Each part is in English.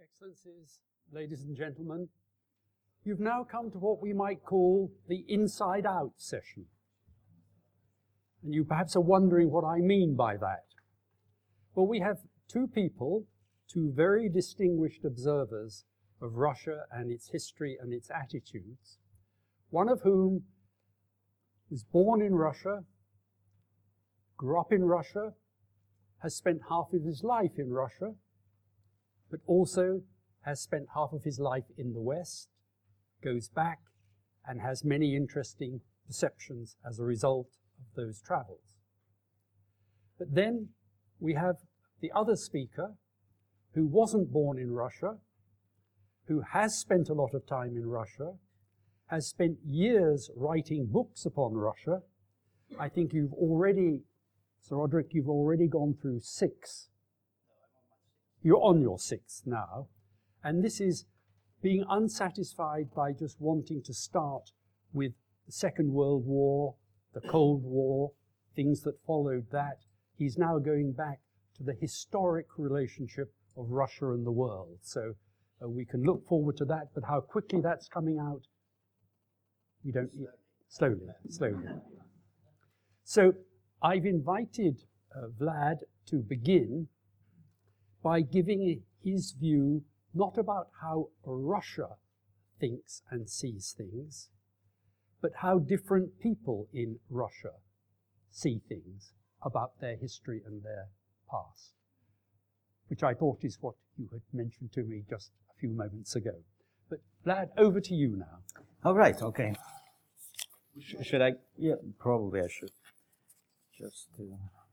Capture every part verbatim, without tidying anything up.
Excellencies, ladies and gentlemen, you've now come to what we might call the Inside Out session. And you perhaps are wondering what I mean by that. Well, we have two people, two very distinguished observers of Russia and its history and its attitudes, one of whom was born in Russia, grew up in Russia, has spent half of his life in Russia, but also has spent half of his life in the West, goes back and has many interesting perceptions as a result of those travels. But then we have the other speaker who wasn't born in Russia, who has spent a lot of time in Russia, has spent years writing books upon Russia. I think you've already, Sir Roderick, you've already gone through six. You're on your sixth now. And this is being unsatisfied by just wanting to start with the Second World War, the Cold War, things that followed that. He's now going back to the historic relationship of Russia and the world. So uh, we can look forward to that, but how quickly that's coming out, we don't... Slowly, slowly. So I've invited uh, Vlad to begin by giving his view not about how Russia thinks and sees things, but how different people in Russia see things about their history and their past, which I thought is what you had mentioned to me just a few moments ago. But Vlad, over to you now. All right, okay. Sh should I? Yeah, probably I should. Just to...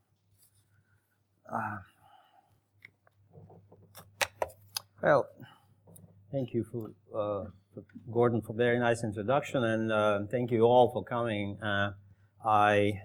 Uh, Well, thank you, for, uh, for Gordon, for a very nice introduction, and uh, thank you all for coming. Uh, I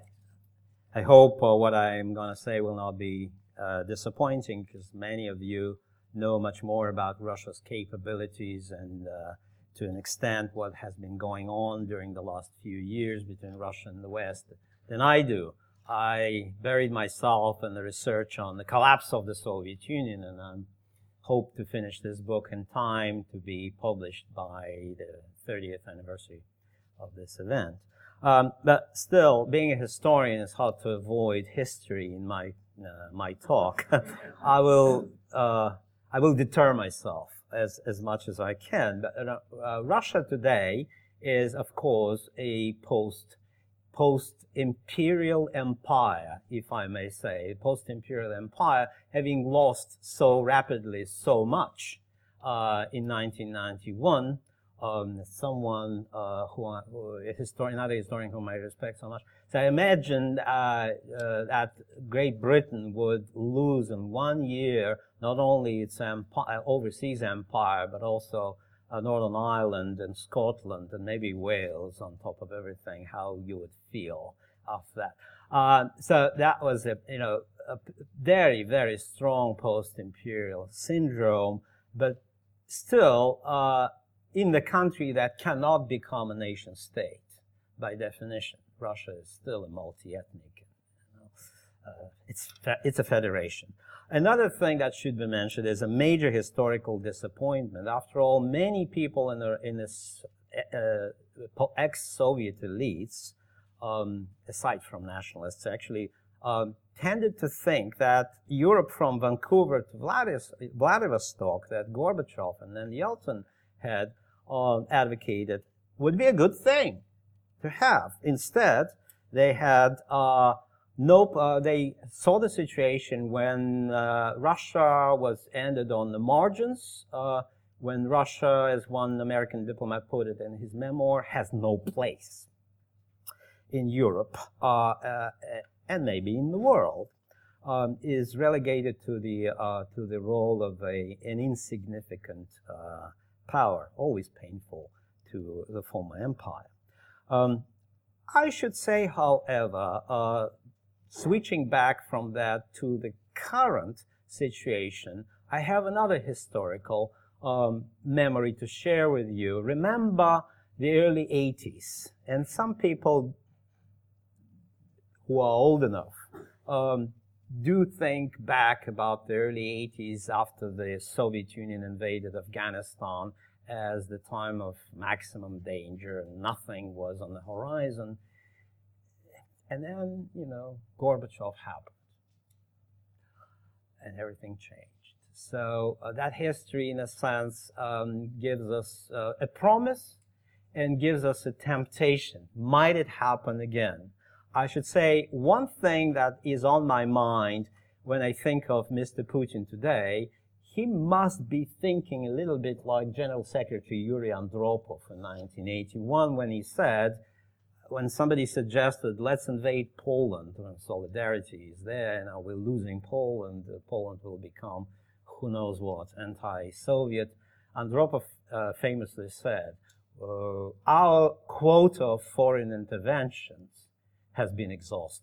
I hope uh, what I'm going to say will not be uh, disappointing, because many of you know much more about Russia's capabilities and, uh, to an extent, what has been going on during the last few years between Russia and the West than I do. I buried myself in the research on the collapse of the Soviet Union, and I'm hope to finish this book in time to be published by the thirtieth anniversary of this event. Um, but still, being a historian is hard to avoid history in my uh, my talk. I will uh, I will deter myself as as much as I can. But uh, uh, Russia today is, of course, a post post-imperial empire, if I may say, post-imperial empire, having lost so rapidly so much uh, in nineteen ninety-one. Um, someone uh, who, who a historian, another historian whom I respect so much. So I imagined uh, uh, that Great Britain would lose in one year not only its empire, overseas empire, but also Uh, Northern Ireland and Scotland and maybe Wales on top of everything, how you would feel after that. Uh, so that was a, you know, a very, very strong post-imperial syndrome, but still uh, in the country that cannot become a nation state by definition. Russia is still a multi-ethnic, you know, uh, it's, it's a federation. Another thing that should be mentioned is a major historical disappointment. After all, many people in the in this uh, ex-Soviet elites, um, aside from nationalists, actually um, tended to think that Europe from Vancouver to Vladis Vladivostok, that Gorbachev and then Yeltsin had uh, advocated, would be a good thing to have. Instead, they had uh, Nope, uh, they saw the situation when uh, Russia was ended on the margins, uh, when Russia, as one American diplomat put it in his memoir, has no place in Europe, uh, uh, and maybe in the world, um, is relegated to the, uh, to the role of a, an insignificant uh, power, always painful to the former empire. Um, I should say, however, uh, switching back from that to the current situation, I have another historical um, memory to share with you. Remember the early eighties, and some people who are old enough um, do think back about the early eighties after the Soviet Union invaded Afghanistan as the time of maximum danger and nothing was on the horizon. And then, you know, Gorbachev happened and everything changed. So uh, that history, in a sense, um, gives us uh, a promise and gives us a temptation. Might it happen again? I should say one thing that is on my mind when I think of Mister Putin today, he must be thinking a little bit like General Secretary Yuri Andropov in nineteen eighty-one when he said, when somebody suggested, let's invade Poland, when solidarity is there, and we're losing Poland, uh, Poland will become who knows what, anti-Soviet. Andropov uh, famously said, uh, our quota of foreign interventions has been exhausted.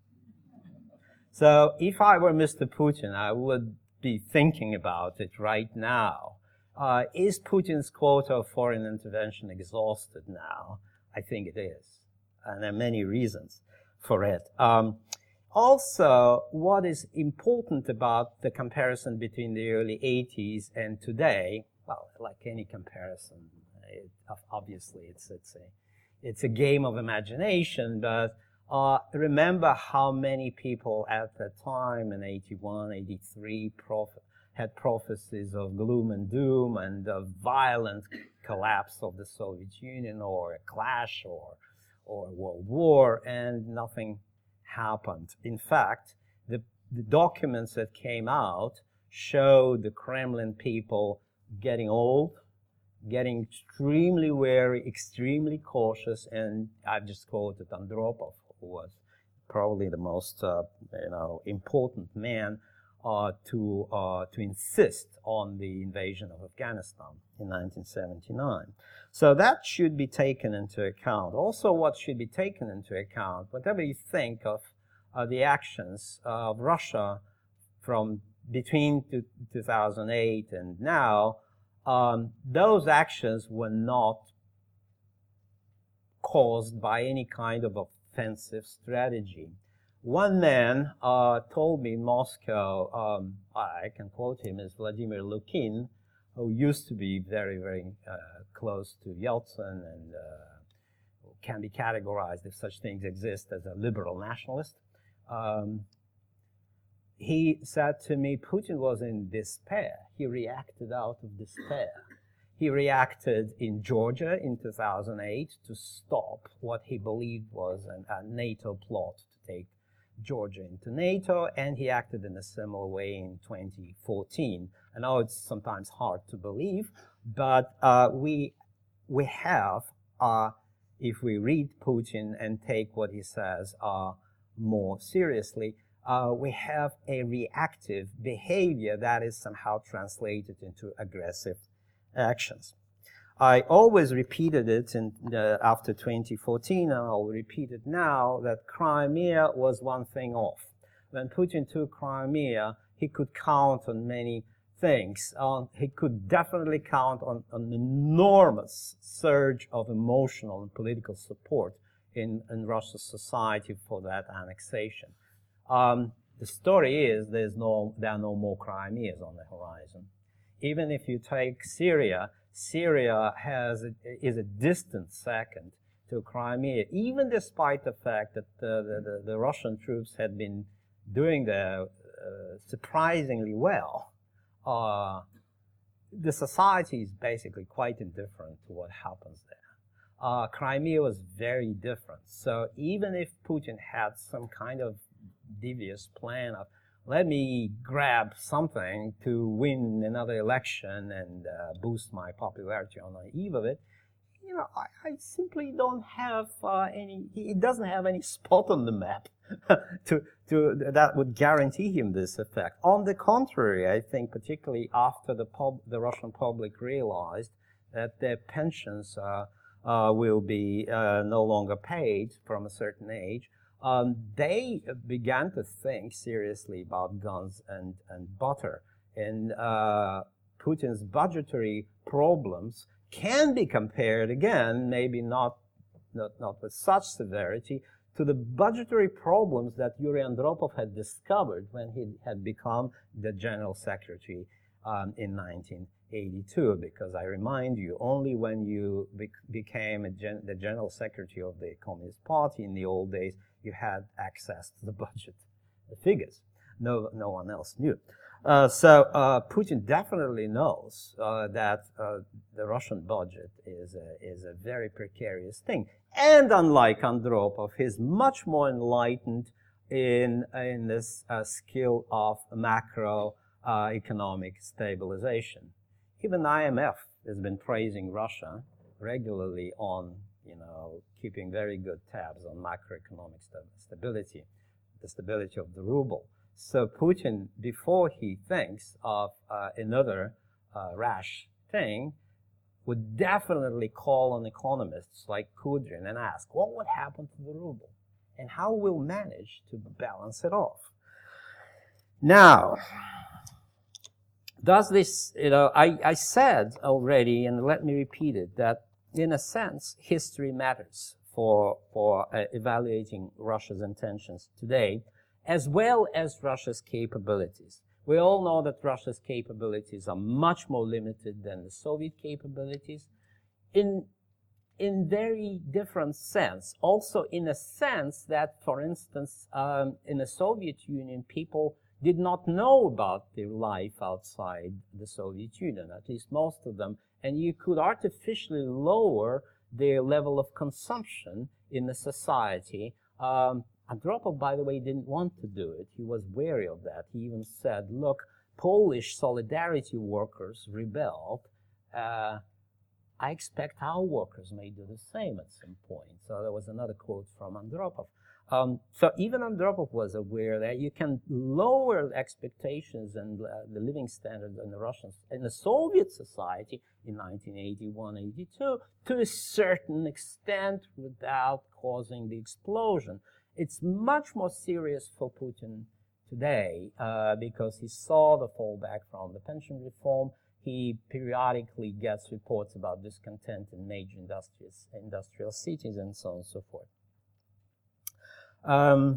So if I were Mister Putin, I would be thinking about it right now. Uh, is Putin's quota of foreign intervention exhausted now? I think it is. And there are many reasons for it. Um, also, what is important about the comparison between the early eighties and today, well, like any comparison, it, obviously it's, it's, a, it's a game of imagination, but uh, remember how many people at that time in eighty-one, eighty-three prof had prophecies of gloom and doom and of violent collapse of the Soviet Union or a clash or or World War, and nothing happened. In fact, the, the documents that came out showed the Kremlin people getting old, getting extremely wary, extremely cautious, and I've just quoted Andropov, who was probably the most uh, you know, important man uh, to, uh, to insist on the invasion of Afghanistan in nineteen seventy-nine. So that should be taken into account. Also, what should be taken into account, whatever you think of uh, the actions of Russia from between two thousand eight and now, um, those actions were not caused by any kind of offensive strategy. One man uh, told me in Moscow, um, I can quote him as Vladimir Lukin, who used to be very, very uh, close to Yeltsin and uh, can be categorized, if such things exist, as a liberal nationalist. Um, he said to me, Putin was in despair. He reacted out of despair. He reacted in Georgia in two thousand eight to stop what he believed was an, a NATO plot to take Georgia into NATO, and he acted in a similar way in twenty fourteen. I know it's sometimes hard to believe, but uh, we we have, uh, if we read Putin and take what he says uh, more seriously, uh, we have a reactive behavior that is somehow translated into aggressive actions. I always repeated it in, uh, after twenty fourteen, and I'll repeat it now, that Crimea was one thing off. When Putin took Crimea, he could count on many things. Um, he could definitely count on, on an enormous surge of emotional and political support in, in Russian society for that annexation. Um, the story is there's no, there are no more Crimeas on the horizon. Even if you take Syria, Syria has a, is a distant second to Crimea, even despite the fact that the, the, the Russian troops had been doing their uh, surprisingly well. Uh, the society is basically quite indifferent to what happens there. Uh, Crimea was very different. So even if Putin had some kind of devious plan of, let me grab something to win another election and uh, boost my popularity on the eve of it, you know, I, I simply don't have uh, any, he doesn't have any spot on the map to, to, that would guarantee him this effect. On the contrary, I think particularly after the, pub, the Russian public realized that their pensions uh, uh, will be uh, no longer paid from a certain age, Um, they began to think seriously about guns and, and butter. And uh, Putin's budgetary problems can be compared again, maybe not, not, not with such severity, to the budgetary problems that Yuri Andropov had discovered when he had become the General Secretary um, in nineteen eighty-two. Because I remind you, only when you bec became a gen the General Secretary of the Communist Party in the old days, you had access to the budget the figures. No, no one else knew. Uh, so uh, Putin definitely knows uh, that uh, the Russian budget is a, is a very precarious thing. And unlike Andropov, he's much more enlightened in, in this uh, skill of macro uh, economic stabilization. Even I M F has been praising Russia regularly on, you know, keeping very good tabs on macroeconomic st stability, the stability of the ruble. So Putin, before he thinks of uh, another uh, rash thing, would definitely call on economists like Kudrin and ask, what would happen to the ruble? And how we'll manage to balance it off? Now, does this, you know, I, I said already, and let me repeat it, that in a sense, history matters for, for uh, evaluating Russia's intentions today, as well as Russia's capabilities. We all know that Russia's capabilities are much more limited than the Soviet capabilities in, in very different sense. Also in a sense that, for instance, um, in the Soviet Union, people did not know about their life outside the Soviet Union, at least most of them, and you could artificially lower their level of consumption in the society. Um, Andropov, by the way, didn't want to do it. He was wary of that. He even said, look, Polish solidarity workers rebelled. Uh, I expect our workers may do the same at some point. So there was another quote from Andropov. Um, so even Andropov was aware that you can lower expectations and uh, the living standards in the Russians, in the Soviet society in nineteen eighty-one eighty-two to a certain extent without causing the explosion. It's much more serious for Putin today uh, because he saw the fallback from the pension reform. He periodically gets reports about discontent in major industrial, industrial cities and so on and so forth. Um,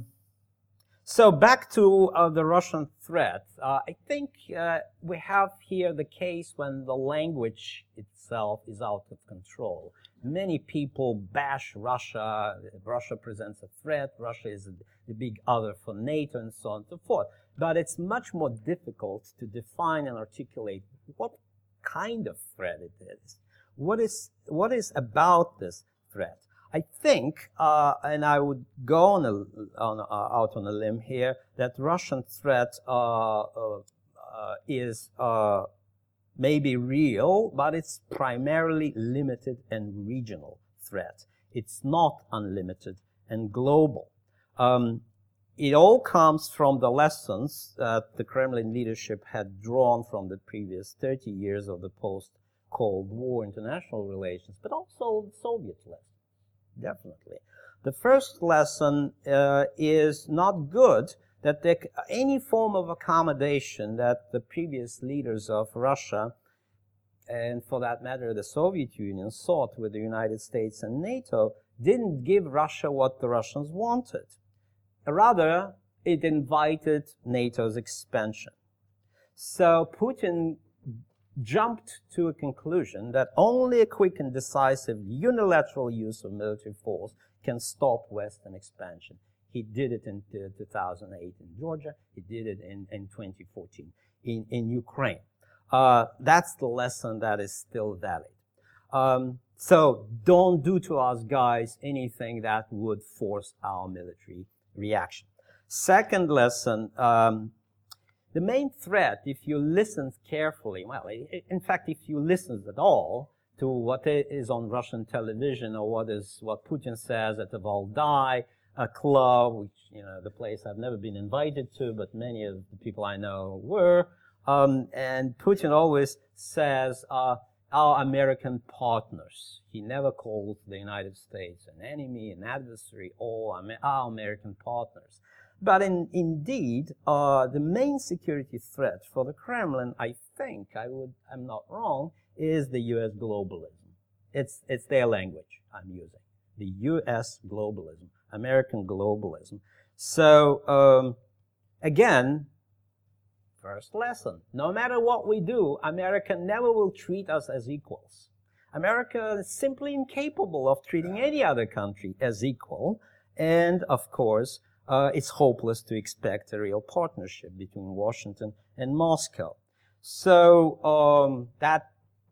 so back to uh, the Russian threat. Uh, I think uh, we have here the case when the language itself is out of control. Many people bash Russia. Russia presents a threat. Russia is the big other for NATO and so on and so forth. But it's much more difficult to define and articulate what kind of threat it is. What is, what is about this threat? I think, uh, and I would go on, a, on uh, out on a limb here, that Russian threat uh, uh, uh, is uh, maybe real, but it's primarily limited and regional threat. It's not unlimited and global. Um, it all comes from the lessons that the Kremlin leadership had drawn from the previous thirty years of the post-Cold War international relations, but also Soviet lessons. Definitely. The first lesson uh, is not good, that there, any form of accommodation that the previous leaders of Russia, and for that matter the Soviet Union, sought with the United States and NATO, didn't give Russia what the Russians wanted. Rather, it invited NATO's expansion. So Putin jumped to a conclusion that only a quick and decisive unilateral use of military force can stop Western expansion. He did it in two thousand eight in Georgia. He did it in, in twenty fourteen in, in Ukraine. Uh, that's the lesson that is still valid. Um, so don't do to us, guys, anything that would force our military reaction. Second lesson, um, the main threat, if you listen carefully, well, in fact, if you listen at all to what is on Russian television or what is what Putin says at the Valdai a club, which, you know, the place I've never been invited to, but many of the people I know were, um, and Putin always says, uh, our American partners. He never calls the United States an enemy, an adversary, or our American partners. But in, indeed, uh, the main security threat for the Kremlin, I think, I would, I'm not wrong, is the U S globalism. It's, it's their language I'm using. The U S globalism. American globalism. So, um, again, first lesson, no matter what we do, America never will treat us as equals. America is simply incapable of treating any other country as equal. And, of course, uh, it's hopeless to expect a real partnership between Washington and Moscow. So um, that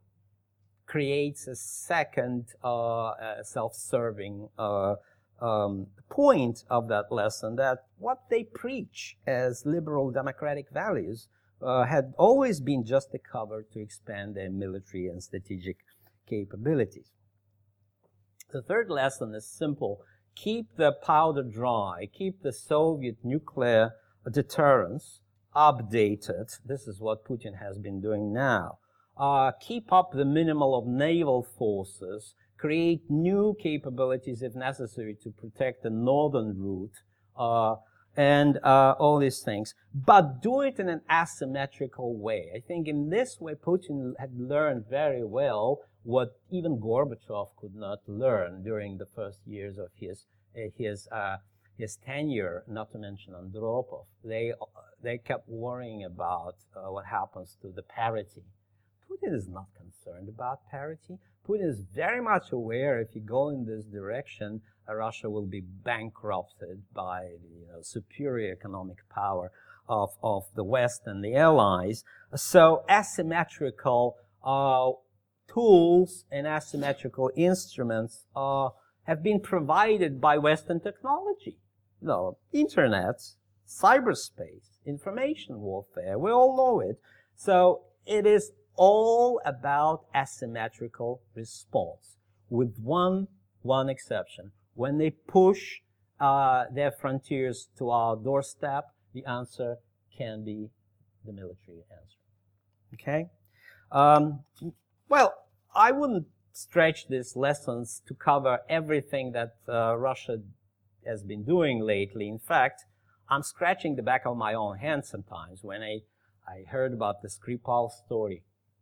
creates a second uh, uh, self-serving uh, um, point of that lesson, that what they preach as liberal democratic values uh, had always been just a cover to expand their military and strategic capabilities. The third lesson is simple. Keep the powder dry. Keep the Soviet nuclear deterrence updated. This is what Putin has been doing now. Uh, keep up the minimal of naval forces. Create new capabilities if necessary to protect the northern route. Uh, and uh, all these things. But do it in an asymmetrical way. I think in this way, Putin had learned very well what even Gorbachev could not learn during the first years of his uh, his uh, his tenure. Not to mention Andropov, they uh, they kept worrying about uh, what happens to the parity. Putin is not concerned about parity. Putin is very much aware if you go in this direction, uh, Russia will be bankrupted by the you know, superior economic power of of the West and the Allies. So asymmetrical Uh, tools and asymmetrical instruments uh, have been provided by Western technology. You know, internet, cyberspace, information warfare, we all know it. So it is all about asymmetrical response, with one, one exception. When they push uh, their frontiers to our doorstep, the answer can be the military answer. Okay? Um, Well, I wouldn't stretch these lessons to cover everything that uh, Russia has been doing lately. In fact, I'm scratching the back of my own hand sometimes when I, I heard about the Skripal story.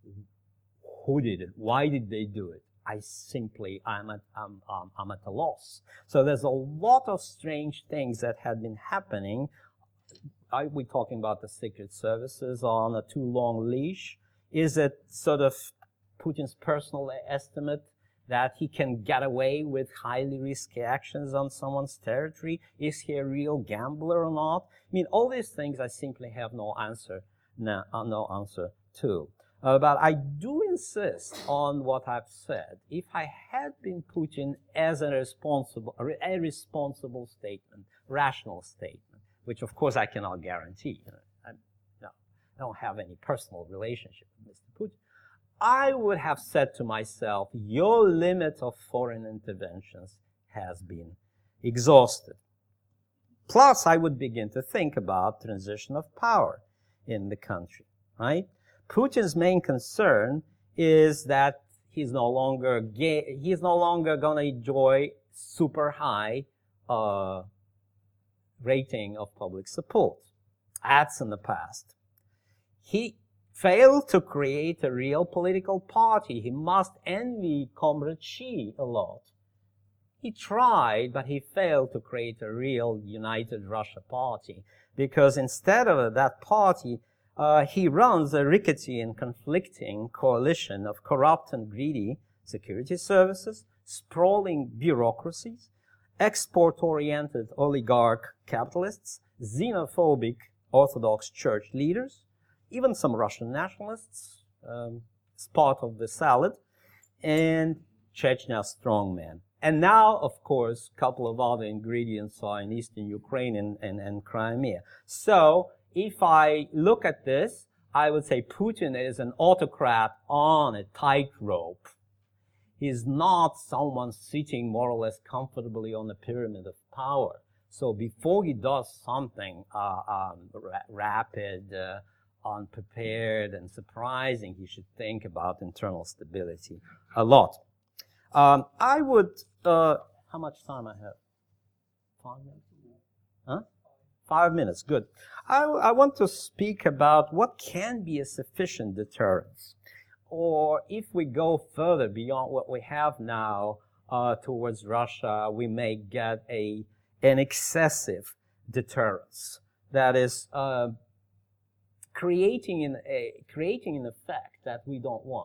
Who did it? Why did they do it? I simply, I'm at, I'm, um, I'm at a loss. So there's a lot of strange things that had been happening. Are we talking about the secret services on a too long leash? Is it sort of Putin's personal estimate that he can get away with highly risky actions on someone's territory? Is he a real gambler or not? I mean, all these things I simply have no answer, no, uh, no answer to. Uh, but I do insist on what I've said. If I had been Putin as a responsible, a responsible statement, rational statement, which of course I cannot guarantee. You know, I, no, I don't have any personal relationship with Mister Putin. I would have said to myself, your limit of foreign interventions has been exhausted. Plus, I would begin to think about transition of power in the country, right? Putin's main concern is that he's no longer ga- he's no longer going to enjoy super high uh, rating of public support. That's in the past. He failed to create a real political party. He must envy Comrade Xi a lot. He tried, but he failed to create a real united Russia party, because instead of that party, uh, he runs a rickety and conflicting coalition of corrupt and greedy security services, sprawling bureaucracies, export-oriented oligarch capitalists, xenophobic Orthodox Church leaders, even some Russian nationalists, um, as part of the salad, and Chechnya strongmen. And now, of course, a couple of other ingredients are in eastern Ukraine and, and, and Crimea. So, if I look at this, I would say Putin is an autocrat on a tightrope. He's not someone sitting more or less comfortably on the pyramid of power. So before he does something uh, um, ra- rapid, uh, unprepared and surprising, he should think about internal stability a lot. Um, I would, uh, how much time I have? Five minutes? Huh? Five minutes, good. I, I want to speak about what can be a sufficient deterrence. Or if we go further beyond what we have now uh, towards Russia, we may get a, an excessive deterrence that is uh, creating an, a, creating an effect that we don't want.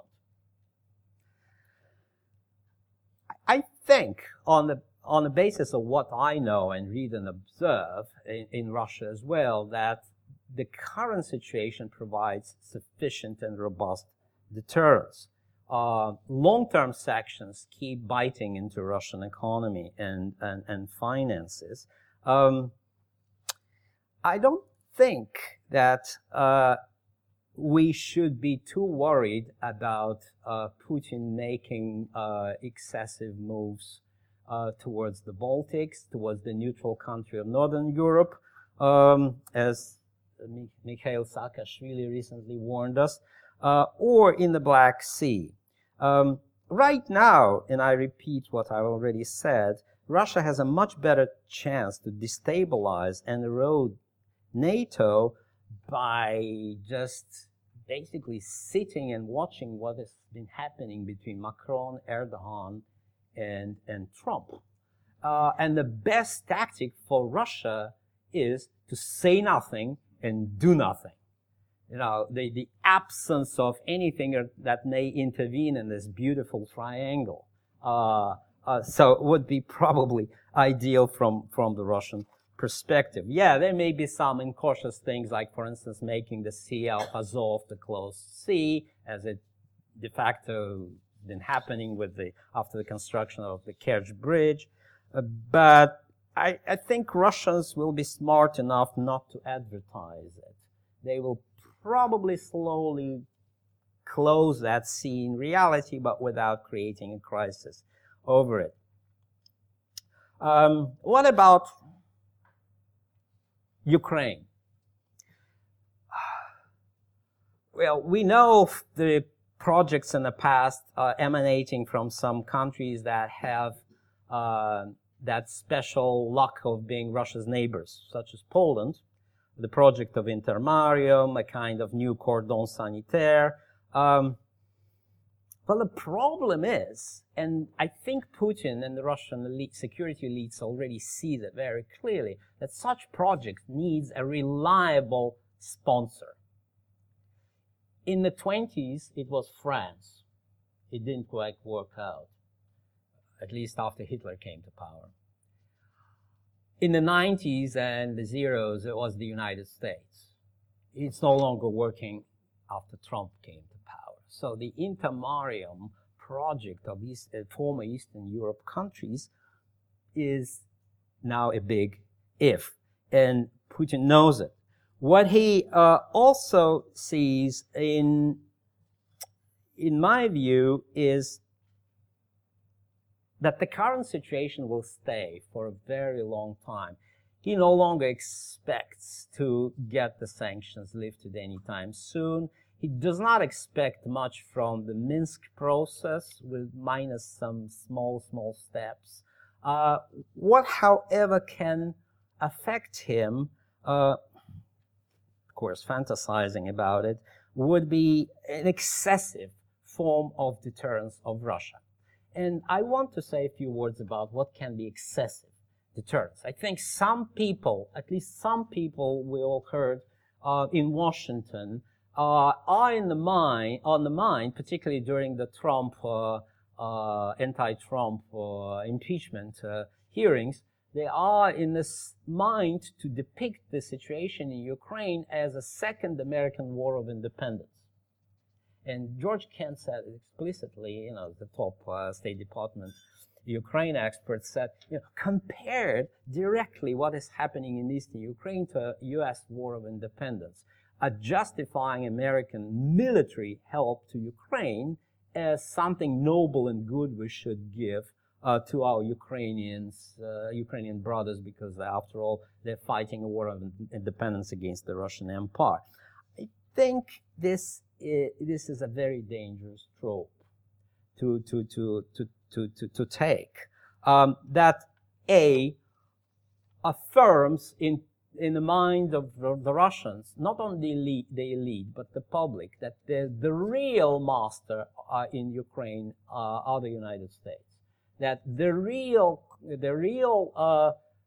I think on the on the basis of what I know and read and observe in, in Russia as well, that the current situation provides sufficient and robust deterrence. Uh, long-term sanctions keep biting into Russian economy and, and, and finances. Um, I don't think that uh, we should be too worried about uh, Putin making uh, excessive moves uh, towards the Baltics, towards the neutral country of Northern Europe, um, as Mikhail Saakashvili recently warned us, uh, or in the Black Sea. Um, right now, and I repeat what I already said, Russia has a much better chance to destabilize and erode NATO by just basically sitting and watching what has been happening between Macron, Erdogan, and, and Trump. Uh, and the best tactic for Russia is to say nothing and do nothing. You know, the, the absence of anything that may intervene in this beautiful triangle. Uh, uh, so it would be probably ideal from, from the Russian perspective. Yeah, there may be some incautious things, like, for instance, making the Sea of Azov the closed sea, as it de facto been happening with the after the construction of the Kerch Bridge. Uh, but I, I think Russians will be smart enough not to advertise it. They will probably slowly close that sea in reality, but without creating a crisis over it. Um, what about Ukraine? Well, we know the projects in the past uh, emanating from some countries that have uh, that special luck of being Russia's neighbors, such as Poland, the project of Intermarium, a kind of new cordon sanitaire. Um, but the problem is, and I think Putin and the Russian elite, security elites already see that very clearly, that such projects needs a reliable sponsor. In the twenties, it was France. It didn't quite work out, at least after Hitler came to power. In the nineties and the zeros, it was the United States. It's no longer working after Trump came to power. So the Intermarium project of East, uh, former Eastern Europe countries is now a big if, and Putin knows it. What he uh, also sees, in, in my view, is that the current situation will stay for a very long time. He no longer expects to get the sanctions lifted anytime soon. He does not expect much from the Minsk process, with minus some small, small steps. Uh, what, however, can affect him, uh, of course, fantasizing about it, would be an excessive form of deterrence of Russia. And I want to say a few words about what can be excessive deterrence. I think some people, at least some people we all heard uh, in Washington, uh, are in the mind, on the mind, particularly during the Trump, uh, uh, anti-Trump uh, impeachment uh, hearings, they are in this mind to depict the situation in Ukraine as a second American War of Independence. And George Kent said it explicitly, you know, the top uh, State Department Ukraine expert said, you know, compared directly what is happening in eastern Ukraine to a U S War of Independence, uh, justifying American military help to Ukraine as something noble and good we should give uh, to our Ukrainians, uh, Ukrainian brothers, because after all, they're fighting a war of independence against the Russian Empire. I think this is, this is a very dangerous trope to to to to to to, to take. Um, that A affirms in in the mind of the, the Russians, not only the elite, the elite, but the public, that the the real master uh, in Ukraine uh, are the United States. That the real the real uh,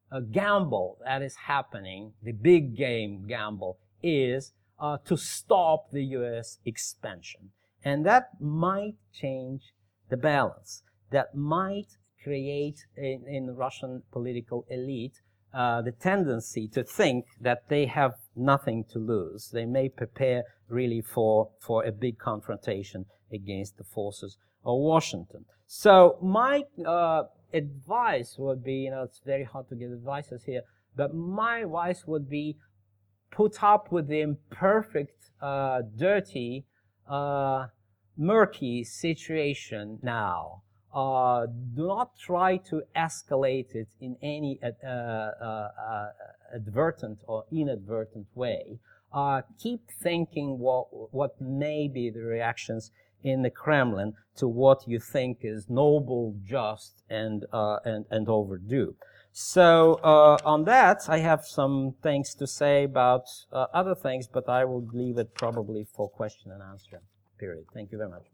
uh, gamble that is happening, the big game gamble, is uh, to stop the U S expansion. And that might change the balance. That might create in, in the Russian political elite uh, the tendency to think that they have nothing to lose. They may prepare really for, for a big confrontation against the forces of Washington. So my uh, advice would be, you know, it's very hard to give advices here, but my advice would be put up with the imperfect, uh, dirty, uh, murky situation now. Uh, do not try to escalate it in any uh, uh, uh, advertent or inadvertent way. Uh, keep thinking what, what may be the reactions in the Kremlin to what you think is noble, just, and, uh, and, and overdue. So uh, on that, I have some things to say about uh, other things, but I will leave it probably for question and answer period. Thank you very much.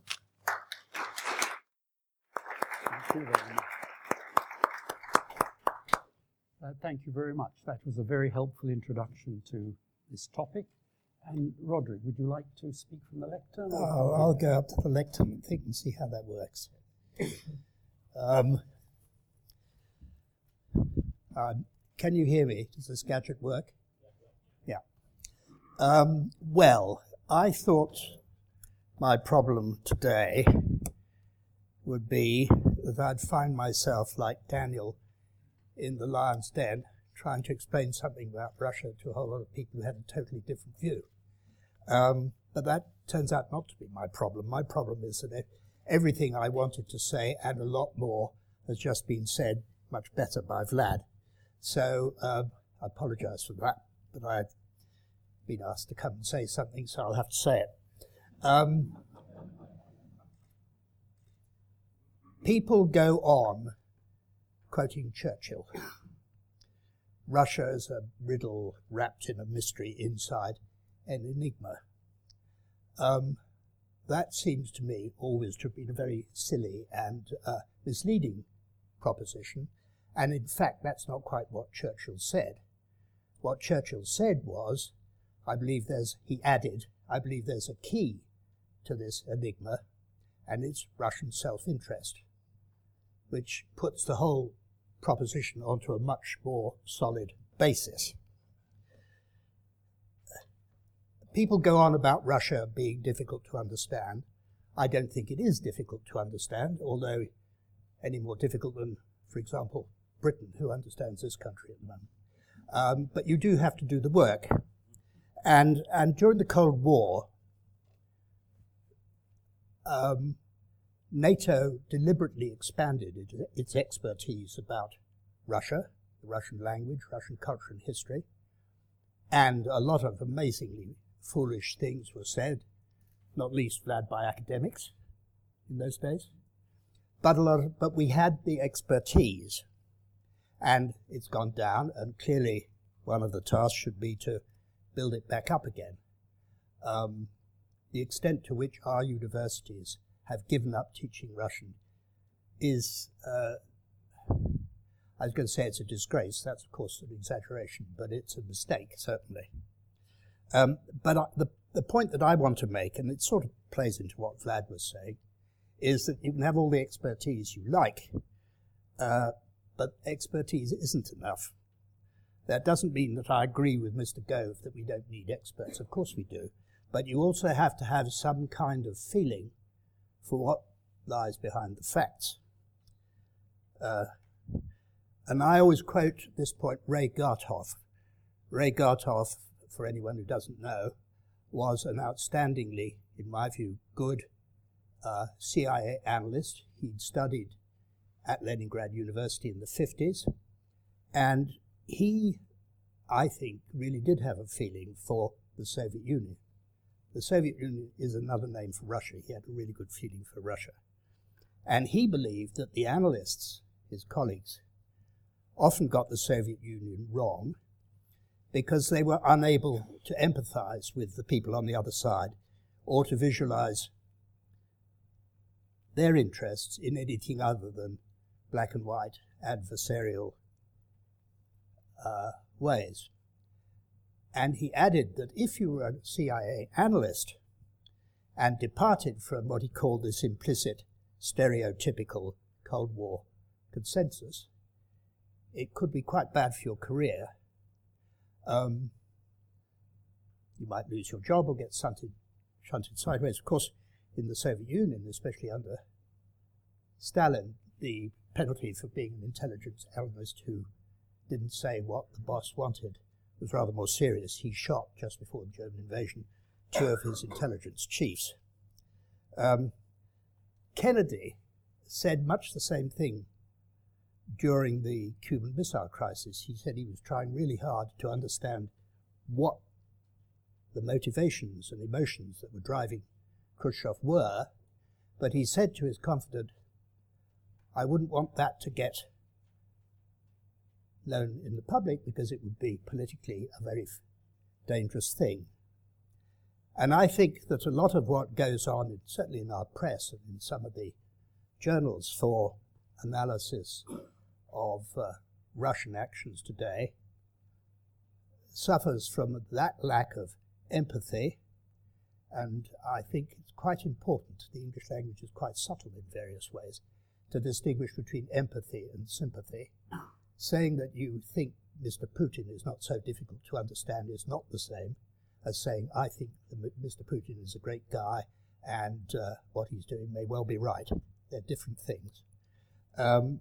Thank you very much. Uh, thank you very much. That was a very helpful introduction to this topic. And Roderick, would you like to speak from the lectern? Oh, I'll go up to the lectern and think and see how that works. Um, uh, can you hear me? Does this gadget work? Yeah. Um, well, I thought my problem today would be that I'd find myself like Daniel in the lion's den trying to explain something about Russia to a whole lot of people who had a totally different view. Um, but that turns out not to be my problem. My problem is that everything I wanted to say and a lot more has just been said much better by Vlad. So uh, I apologize for that, but I've been asked to come and say something, so I'll have to say it. Um, people go on quoting Churchill. Russia is a riddle wrapped in a mystery inside an enigma. Um, that seems to me always to have been a very silly and uh, misleading proposition, and in fact that's not quite what Churchill said. What Churchill said was, I believe there's, he added, I believe there's a key to this enigma, and it's Russian self-interest, which puts the whole proposition onto a much more solid basis. People go on about Russia being difficult to understand. I don't think it is difficult to understand, although any more difficult than, for example, Britain, who understands this country at the moment. Um, but you do have to do the work. And, and during the Cold War, um, NATO deliberately expanded it, its expertise about Russia, the Russian language, Russian culture and history, and a lot of amazingly foolish things were said, not least Vlad by academics in those days. But, a lot of, but we had the expertise, and it's gone down, and clearly one of the tasks should be to build it back up again. Um, the extent to which our universities have given up teaching Russian is, uh, I was going to say it's a disgrace. That's, of course, an exaggeration, but it's a mistake, certainly. Um, but I, the, the point that I want to make, and it sort of plays into what Vlad was saying, is that you can have all the expertise you like, uh, but expertise isn't enough. That doesn't mean that I agree with Mister Gove that we don't need experts. Of course we do. But you also have to have some kind of feeling for what lies behind the facts. Uh, and I always quote at this point Ray Gartoff. Ray Gartoff, for anyone who doesn't know, was an outstandingly, in my view, good uh, C I A analyst. He'd studied at Leningrad University in the fifties, and he, I think, really did have a feeling for the Soviet Union. The Soviet Union is another name for Russia. He had a really good feeling for Russia. And he believed that the analysts, his colleagues, often got the Soviet Union wrong because they were unable to empathize with the people on the other side or to visualize their interests in anything other than black and white adversarial uh, ways. And he added that if you were a C I A analyst and departed from what he called this implicit, stereotypical Cold War consensus, it could be quite bad for your career. Um, you might lose your job or get shunted, shunted sideways. Of course, in the Soviet Union, especially under Stalin, the penalty for being an intelligence analyst who didn't say what the boss wanted was rather more serious. He shot, just before the German invasion, two of his intelligence chiefs. Um, Kennedy said much the same thing during the Cuban Missile Crisis. He said he was trying really hard to understand what the motivations and emotions that were driving Khrushchev were, but he said to his confidant, I wouldn't want that to get known in the public because it would be politically a very f- dangerous thing. And I think that a lot of what goes on, certainly in our press and in some of the journals for analysis of uh, Russian actions today, suffers from that lack of empathy. And I think it's quite important, the English language is quite subtle in various ways, to distinguish between empathy and sympathy. Saying that you think Mister Putin is not so difficult to understand is not the same as saying, I think that Mister Putin is a great guy and uh, what he's doing may well be right. They're different things. Um,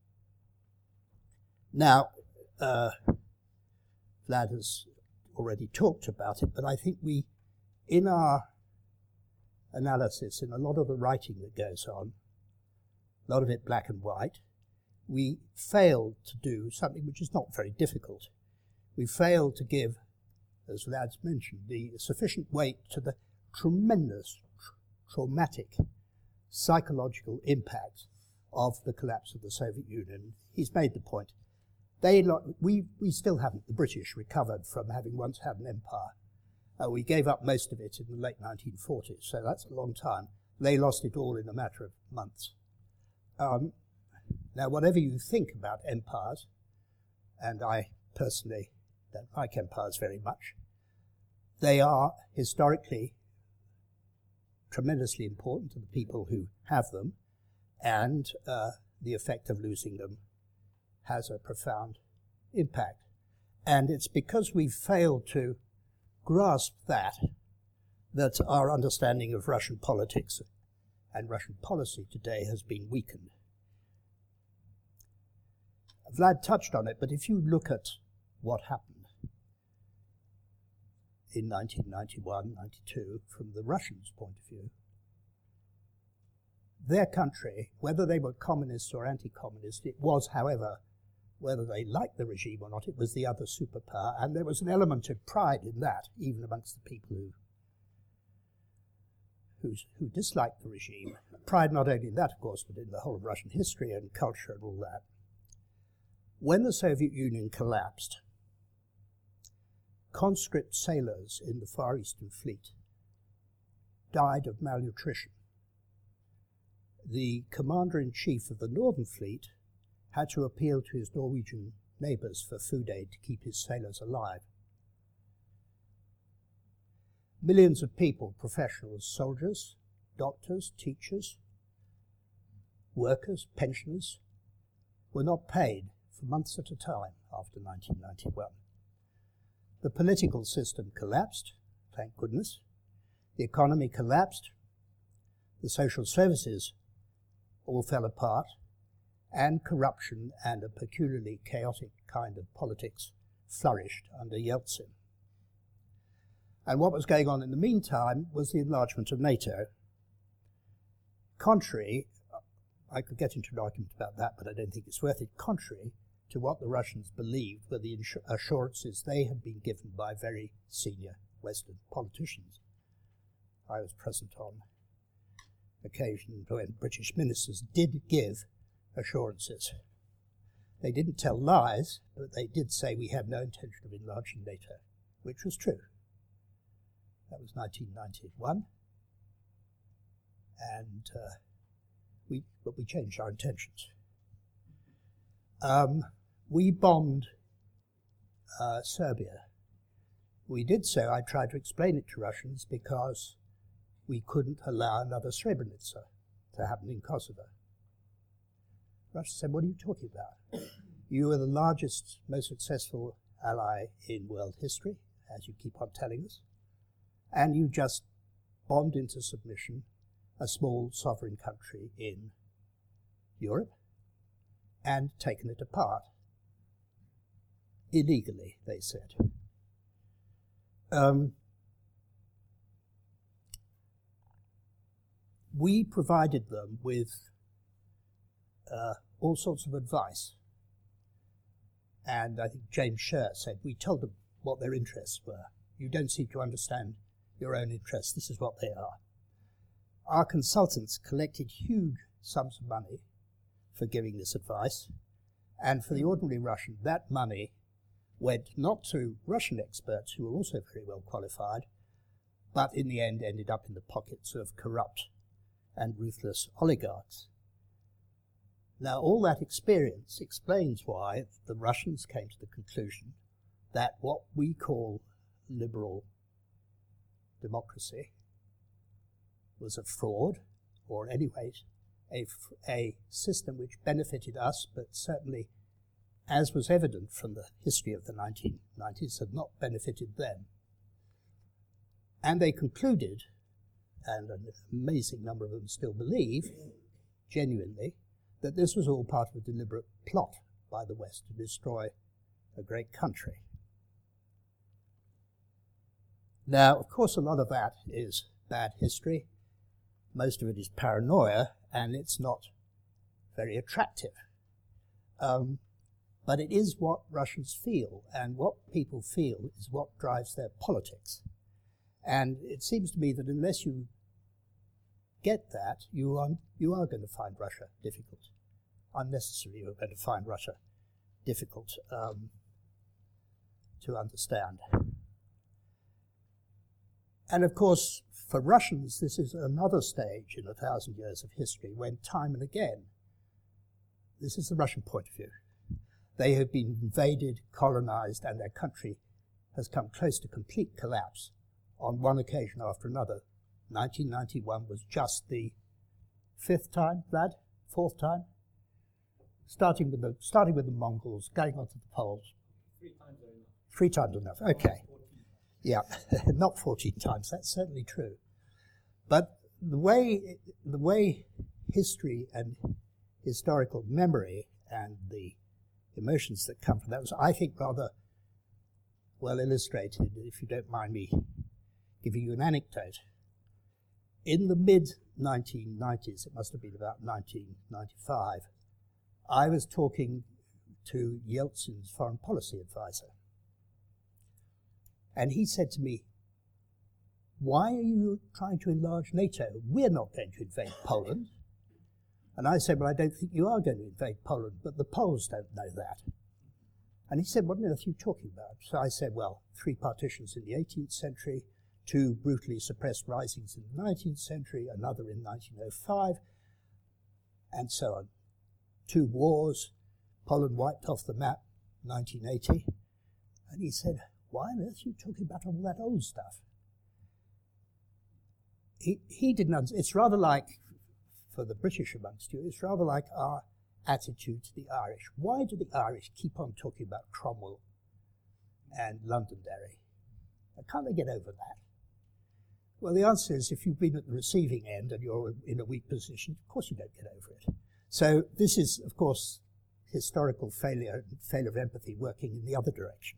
now, uh, Vlad has already talked about it, but I think we, in our analysis, in a lot of the writing that goes on, a lot of it black and white, we failed to do something which is not very difficult. We failed to give, as Vlad's mentioned, the sufficient weight to the tremendous, tra- traumatic psychological impact of the collapse of the Soviet Union. He's made the point. They, we, we still haven't, the British, recovered from having once had an empire. Uh, we gave up most of it in the late nineteen forties, so that's a long time. They lost it all in a matter of months. Um, now, whatever you think about empires, and I personally don't like empires very much, they are historically tremendously important to the people who have them, and uh, the effect of losing them has a profound impact. And it's because we've failed to grasp that that our understanding of Russian politics and Russian policy today has been weakened. Vlad touched on it, but if you look at what happened in nineteen ninety-one, ninety-two, from the Russians' point of view, their country, whether they were communist or anti-communist, it was, however, whether they liked the regime or not, it was the other superpower, and there was an element of pride in that, even amongst the people who who's, who disliked the regime. Pride not only in that, of course, but in the whole of Russian history and culture and all that. When the Soviet Union collapsed, conscript sailors in the Far Eastern Fleet died of malnutrition. The commander-in-chief of the Northern Fleet had to appeal to his Norwegian neighbours for food aid to keep his sailors alive. Millions of people, professionals, soldiers, doctors, teachers, workers, pensioners, were not paid for months at a time after nineteen ninety-one. The political system collapsed, thank goodness. The economy collapsed. The social services all fell apart, and corruption and a peculiarly chaotic kind of politics flourished under Yeltsin. And what was going on in the meantime was the enlargement of NATO. Contrary, I could get into an argument about that, but I don't think it's worth it, contrary to what the Russians believed were the assurances they had been given by very senior Western politicians. I was present on occasion when British ministers did give assurances. They didn't tell lies, but they did say we have no intention of enlarging NATO, which was true. That was nineteen ninety-one, and uh, we, but we changed our intentions. Um, we bombed uh, Serbia. We did so, I tried to explain it to Russians, because we couldn't allow another Srebrenica to happen in Kosovo. Russia said, what are you talking about? You are the largest, most successful ally in world history, as you keep on telling us, and you just bombed into submission a small sovereign country in Europe and taken it apart. Illegally, they said. Um, we provided them with uh, all sorts of advice. And I think James Sher said, we told them what their interests were. You don't seem to understand your own interests. This is what they are. Our consultants collected huge sums of money for giving this advice. And for the ordinary Russian, that money went not to Russian experts, who were also very well qualified, but in the end ended up in the pockets of corrupt and ruthless oligarchs. Now, all that experience explains why the Russians came to the conclusion that what we call liberal democracy was a fraud, or at any rate, a, a system which benefited us, but certainly, as was evident from the history of the nineteen nineties, had not benefited them. And they concluded, and an amazing number of them still believe, genuinely, that this was all part of a deliberate plot by the West to destroy a great country. Now, of course, a lot of that is bad history. Most of it is paranoia, and it's not very attractive. Um, but it is what Russians feel, and what people feel is what drives their politics. And it seems to me that unless you get that, you are, you are going to find Russia difficult. Unnecessarily, you're going to find Russia difficult um, to understand. And of course, for Russians, this is another stage in a thousand years of history when time and again, this is the Russian point of view, they have been invaded, colonized, and their country has come close to complete collapse on one occasion after another. nineteen ninety-one was just the fifth time, Vlad? Fourth time? Starting with the, starting with the Mongols, going on to the Poles. Three times are enough. Three times enough, okay. Yeah, not fourteen times, that's certainly true. But the way, the way history and historical memory and the emotions that come from that was, I think, rather well illustrated, if you don't mind me giving you an anecdote. In the mid nineteen nineties, it must have been about nineteen ninety-five, I was talking to Yeltsin's foreign policy advisor. And he said to me, why are you trying to enlarge NATO? We're not going to invade Poland. And I said, well, I don't think you are going to invade Poland, but the Poles don't know that. And he said, what on earth are you talking about? So I said, well, three partitions in the eighteenth century, two brutally suppressed risings in the nineteenth century, another in nineteen oh five, and so on. Two wars, Poland wiped off the map, nineteen eighty. And he said, why on earth are you talking about all that old stuff? He, he didn't understand. It's rather like, for the British amongst you, it's rather like our attitude to the Irish. Why do the Irish keep on talking about Cromwell and Londonderry? Can't they get over that? Well, the answer is, if you've been at the receiving end and you're in a weak position, of course you don't get over it. So this is, of course, historical failure, failure of empathy working in the other direction.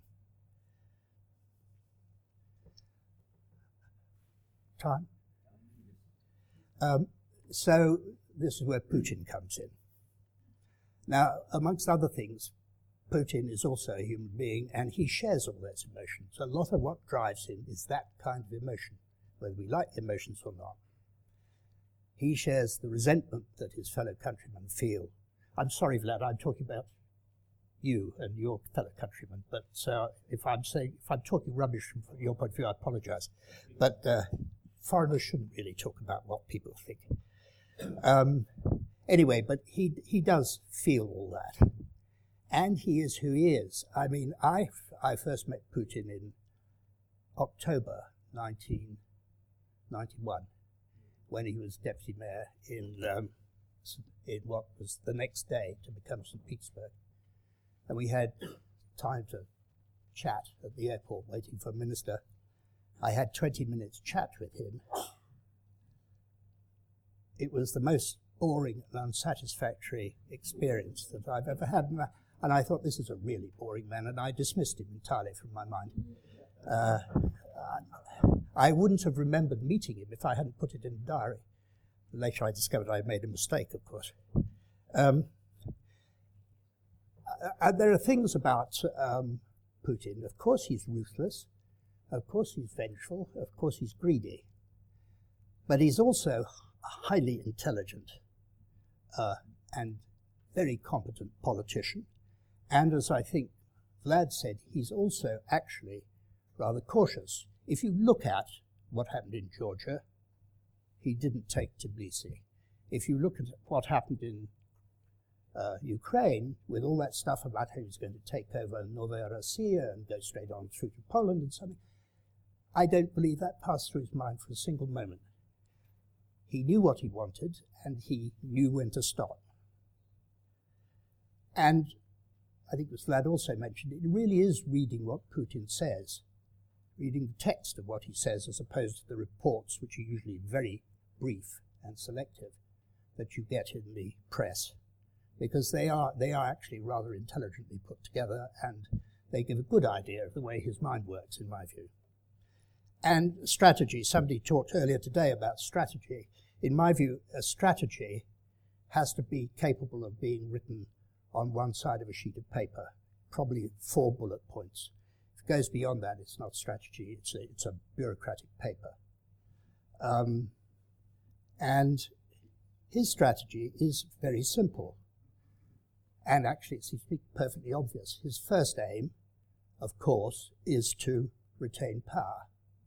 Time? Um, so this is where Putin comes in. Now, amongst other things, Putin is also a human being, and he shares all those emotions. A lot of what drives him is that kind of emotion, whether we like the emotions or not. He shares the resentment that his fellow countrymen feel. I'm sorry, Vlad, I'm talking about you and your fellow countrymen, but uh, if I'm saying, if I'm talking rubbish from your point of view, I apologize. But uh, foreigners shouldn't really talk about what people think. Um, anyway, but he he does feel all that. And he is who he is. I mean, I, I first met Putin in October nineteen ninety-one, when he was deputy mayor in, um, in what was the next day to become Saint Petersburg. And we had time to chat at the airport waiting for a minister. I had twenty minutes chat with him. It was the most boring and unsatisfactory experience that I've ever had. And I, and I thought, this is a really boring man, and I dismissed him entirely from my mind. Uh, I wouldn't have remembered meeting him if I hadn't put it in the diary. Later I discovered I had made a mistake, of course. Um, uh, there are things about um, Putin. Of course he's ruthless. Of course he's vengeful. Of course he's greedy. But he's also a highly intelligent uh, and very competent politician. And as I think Vlad said, he's also actually rather cautious. If you look at what happened in Georgia, he didn't take Tbilisi. If you look at what happened in uh, Ukraine, with all that stuff about how he's going to take over Novaya Rossiya and go straight on through to Poland and something, I don't believe that passed through his mind for a single moment. He knew what he wanted, and he knew when to stop. And I think as Vlad also mentioned, it really is reading what Putin says, reading the text of what he says, as opposed to the reports, which are usually very brief and selective, that you get in the press, because they are they are actually rather intelligently put together, and they give a good idea of the way his mind works, in my view. And strategy. Somebody talked earlier today about strategy. In my view, a strategy has to be capable of being written on one side of a sheet of paper, probably four bullet points. If it goes beyond that, it's not strategy, it's a, it's a bureaucratic paper. Um, and his strategy is very simple. And actually, it seems to be perfectly obvious. His first aim, of course, is to retain power,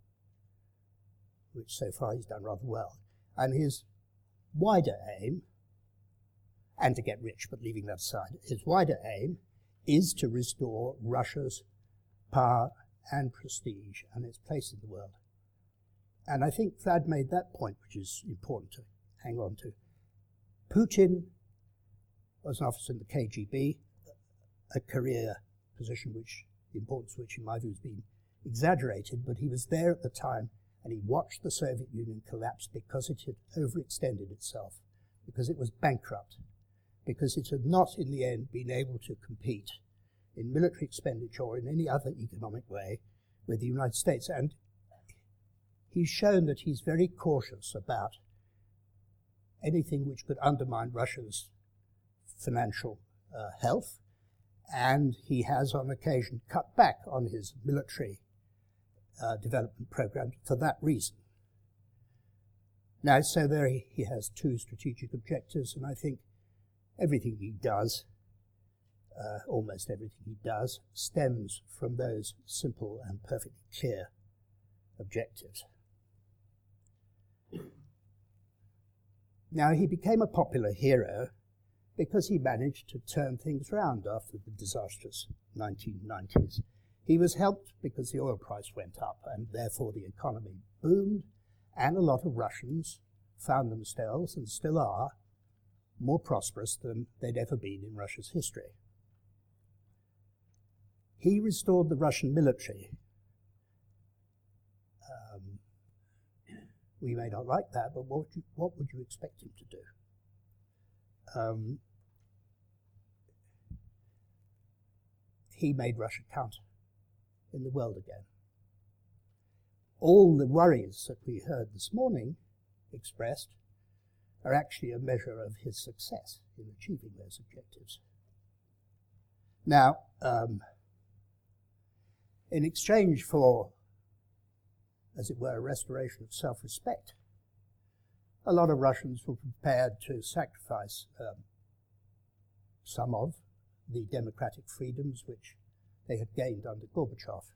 which so far he's done rather well. And his wider aim, and to get rich, but leaving that aside, his wider aim is to restore Russia's power and prestige and its place in the world. And I think Vlad made that point, which is important to hang on to. Putin was an officer in the K G B, a career position which, the importance of which in my view has been exaggerated, but he was there at the time and he watched the Soviet Union collapse because it had overextended itself, because it was bankrupt, because it had not in the end been able to compete in military expenditure or in any other economic way with the United States. And he's shown that he's very cautious about anything which could undermine Russia's financial uh, health, and he has on occasion cut back on his military uh, development program for that reason. Now, so there he, he has two strategic objectives, and I think everything he does, uh, almost everything he does, stems from those simple and perfectly clear objectives. Now, he became a popular hero because he managed to turn things round after the disastrous nineteen nineties. He was helped because the oil price went up, and therefore the economy boomed, and a lot of Russians found themselves, and still are, more prosperous than they'd ever been in Russia's history. He restored the Russian military. Um, we may not like that, but what would you, what would you expect him to do? Um, he made Russia count in the world again. All the worries that we heard this morning expressed are actually a measure of his success in achieving those objectives. Now, um, in exchange for, as it were, a restoration of self-respect, a lot of Russians were prepared to sacrifice um, some of the democratic freedoms which they had gained under Gorbachev.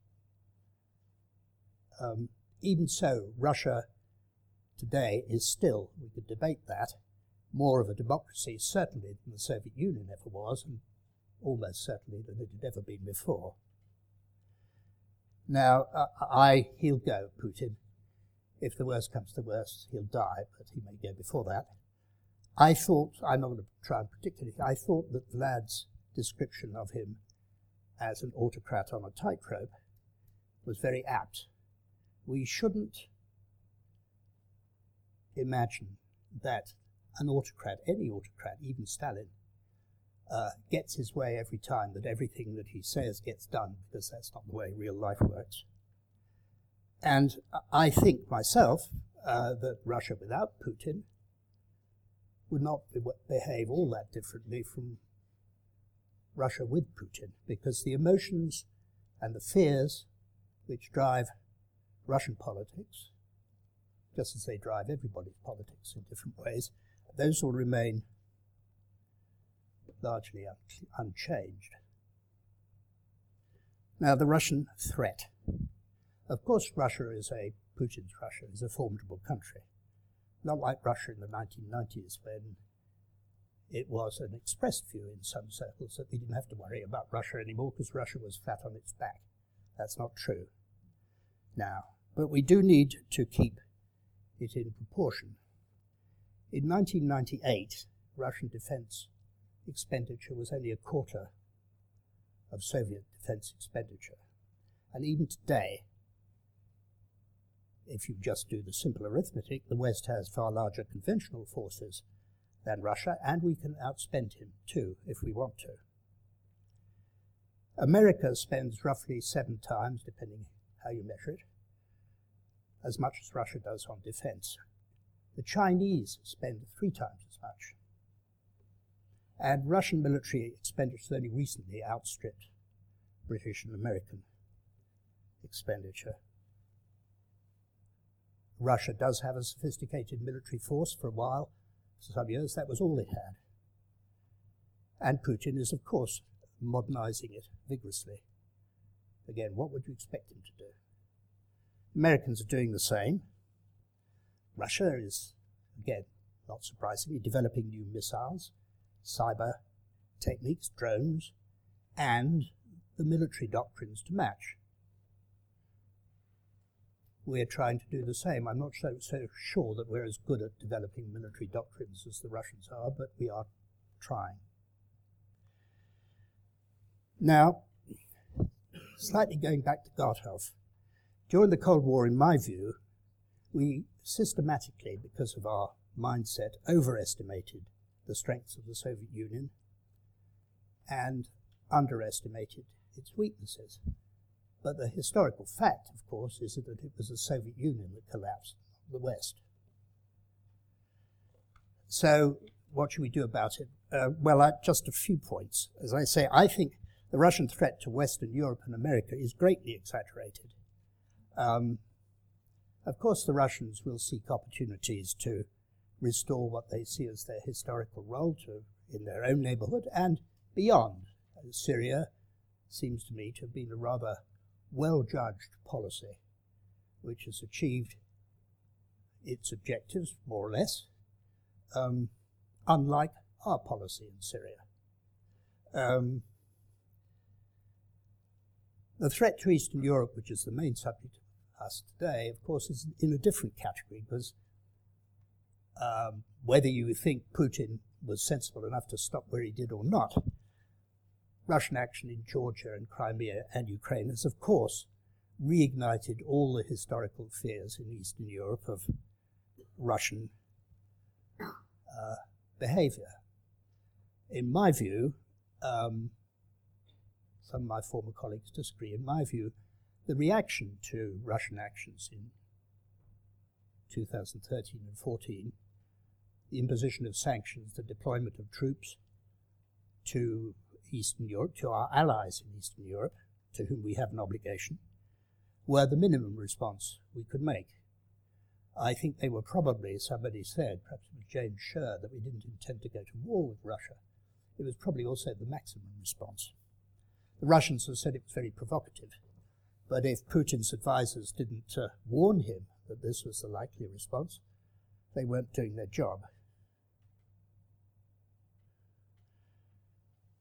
Um, even so, Russia today is still, we could debate that, more of a democracy certainly than the Soviet Union ever was, and almost certainly than it had ever been before. Now, uh, I, he'll go, Putin. If the worst comes to worst, he'll die, but he may go before that. I thought, I'm not going to try and predict anything, I thought that Vlad's description of him as an autocrat on a tightrope was very apt. We shouldn't imagine that an autocrat, any autocrat, even Stalin, uh, gets his way every time, that everything that he says gets done, because that's not the way real life works. And I think myself uh, that Russia without Putin would not be behave all that differently from Russia with Putin, because the emotions and the fears which drive Russian politics, just as they drive everybody's politics in different ways, those will remain largely un unchanged. Now, the Russian threat. Of course, Russia is a, Putin's Russia is a formidable country. Not like Russia in the nineteen nineties, when it was an expressed view in some circles that we didn't have to worry about Russia anymore because Russia was flat on its back. That's not true now. But we do need to keep it in proportion. In nineteen ninety-eight, Russian defense expenditure was only a quarter of Soviet defense expenditure. And even today, if you just do the simple arithmetic, the West has far larger conventional forces than Russia, and we can outspend him too, if we want to. America spends roughly seven times, depending how you measure it, as much as Russia does on defense. The Chinese spend three times as much. And Russian military expenditure only recently outstripped British and American expenditure. Russia does have a sophisticated military force. For a while, for some years, that was all it had. And Putin is, of course, modernizing it vigorously. Again, what would you expect him to do? Americans are doing the same. Russia is, again, not surprisingly, developing new missiles, cyber techniques, drones, and the military doctrines to match. We're trying to do the same. I'm not so, so sure that we're as good at developing military doctrines as the Russians are, but we are trying. Now, slightly going back to Gartov, during the Cold War, in my view, we systematically, because of our mindset, overestimated the strengths of the Soviet Union and underestimated its weaknesses. But the historical fact, of course, is that it was the Soviet Union that collapsed, not the West. So what should we do about it? Uh, well, uh, just a few points. As I say, I think the Russian threat to Western Europe and America is greatly exaggerated. Um, of course, the Russians will seek opportunities to restore what they see as their historical role to, in their own neighborhood and beyond. Uh, Syria seems to me to have been a rather well-judged policy, which has achieved its objectives, more or less, um, unlike our policy in Syria. Um, the threat to Eastern Europe, which is the main subject of us today, of course, is in a different category, because um, whether you think Putin was sensible enough to stop where he did or not, Russian action in Georgia and Crimea and Ukraine has, of course, reignited all the historical fears in Eastern Europe of Russian uh, behavior. In my view, um, some of my former colleagues disagree, in my view, the reaction to Russian actions in two thousand thirteen and fourteen, the imposition of sanctions, the deployment of troops to Eastern Europe, to our allies in Eastern Europe, to whom we have an obligation, were the minimum response we could make. I think they were probably, somebody said, perhaps it was James Scher, that we didn't intend to go to war with Russia. It was probably also the maximum response. The Russians have said it was very provocative, but if Putin's advisors didn't uh, warn him that this was the likely response, they weren't doing their job.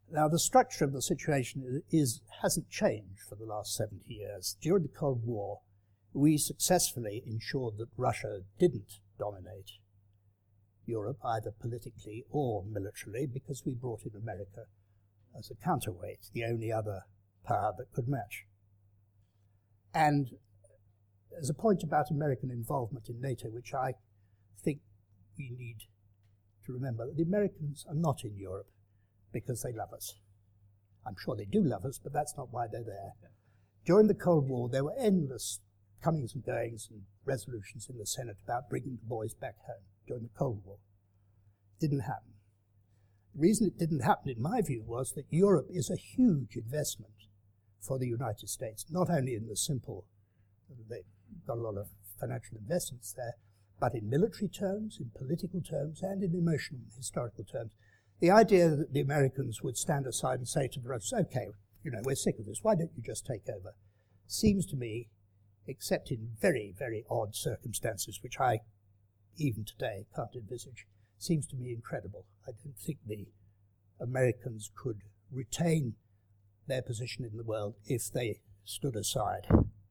Now, the structure of the situation is, hasn't changed for the last seventy years. During the Cold War, we successfully ensured that Russia didn't dominate Europe, either politically or militarily, because we brought in America as a counterweight, the only other power that could match. And there's a point about American involvement in NATO, which I think we need to remember. The Americans are not in Europe because they love us. I'm sure they do love us, but that's not why they're there. Yeah. During the Cold War, there were endless comings and goings and resolutions in the Senate about bringing the boys back home during the Cold War. It didn't happen. The reason it didn't happen, in my view, was that Europe is a huge investment for the United States, not only in the simple, they've got a lot of financial investments there, but in military terms, in political terms, and in emotional and historical terms. The idea that the Americans would stand aside and say to the Russians, okay, you know, we're sick of this, why don't you just take over, seems to me, except in very, very odd circumstances, which I, even today, can't envisage, seems to me incredible. I don't think the Americans could retain their position in the world if they stood aside.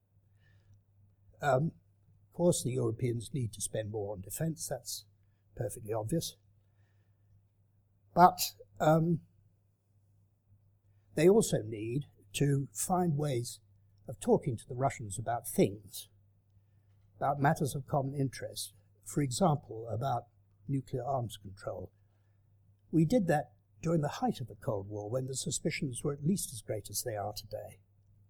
Um, of course, the Europeans need to spend more on defense, that's perfectly obvious. But um, they also need to find ways of talking to the Russians about things, about matters of common interest. For example, about nuclear arms control. We did that during the height of the Cold War, when the suspicions were at least as great as they are today,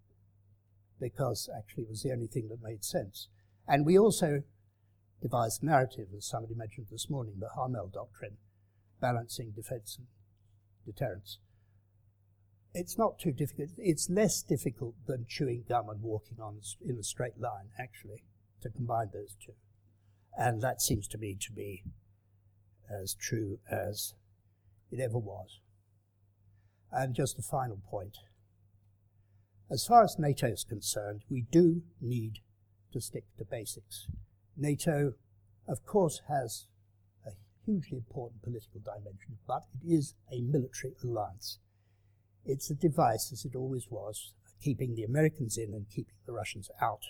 because actually it was the only thing that made sense. And we also devised a narrative, as somebody mentioned this morning, the Harmel Doctrine, balancing defense and deterrence. It's not too difficult. It's less difficult than chewing gum and walking on in a straight line, actually, to combine those two. And that seems to me to be as true as it ever was. And just a final point. As far as NATO is concerned, we do need to stick to basics. NATO, of course, has a hugely important political dimension, but it is a military alliance. It's a device, as it always was, keeping the Americans in and keeping the Russians out.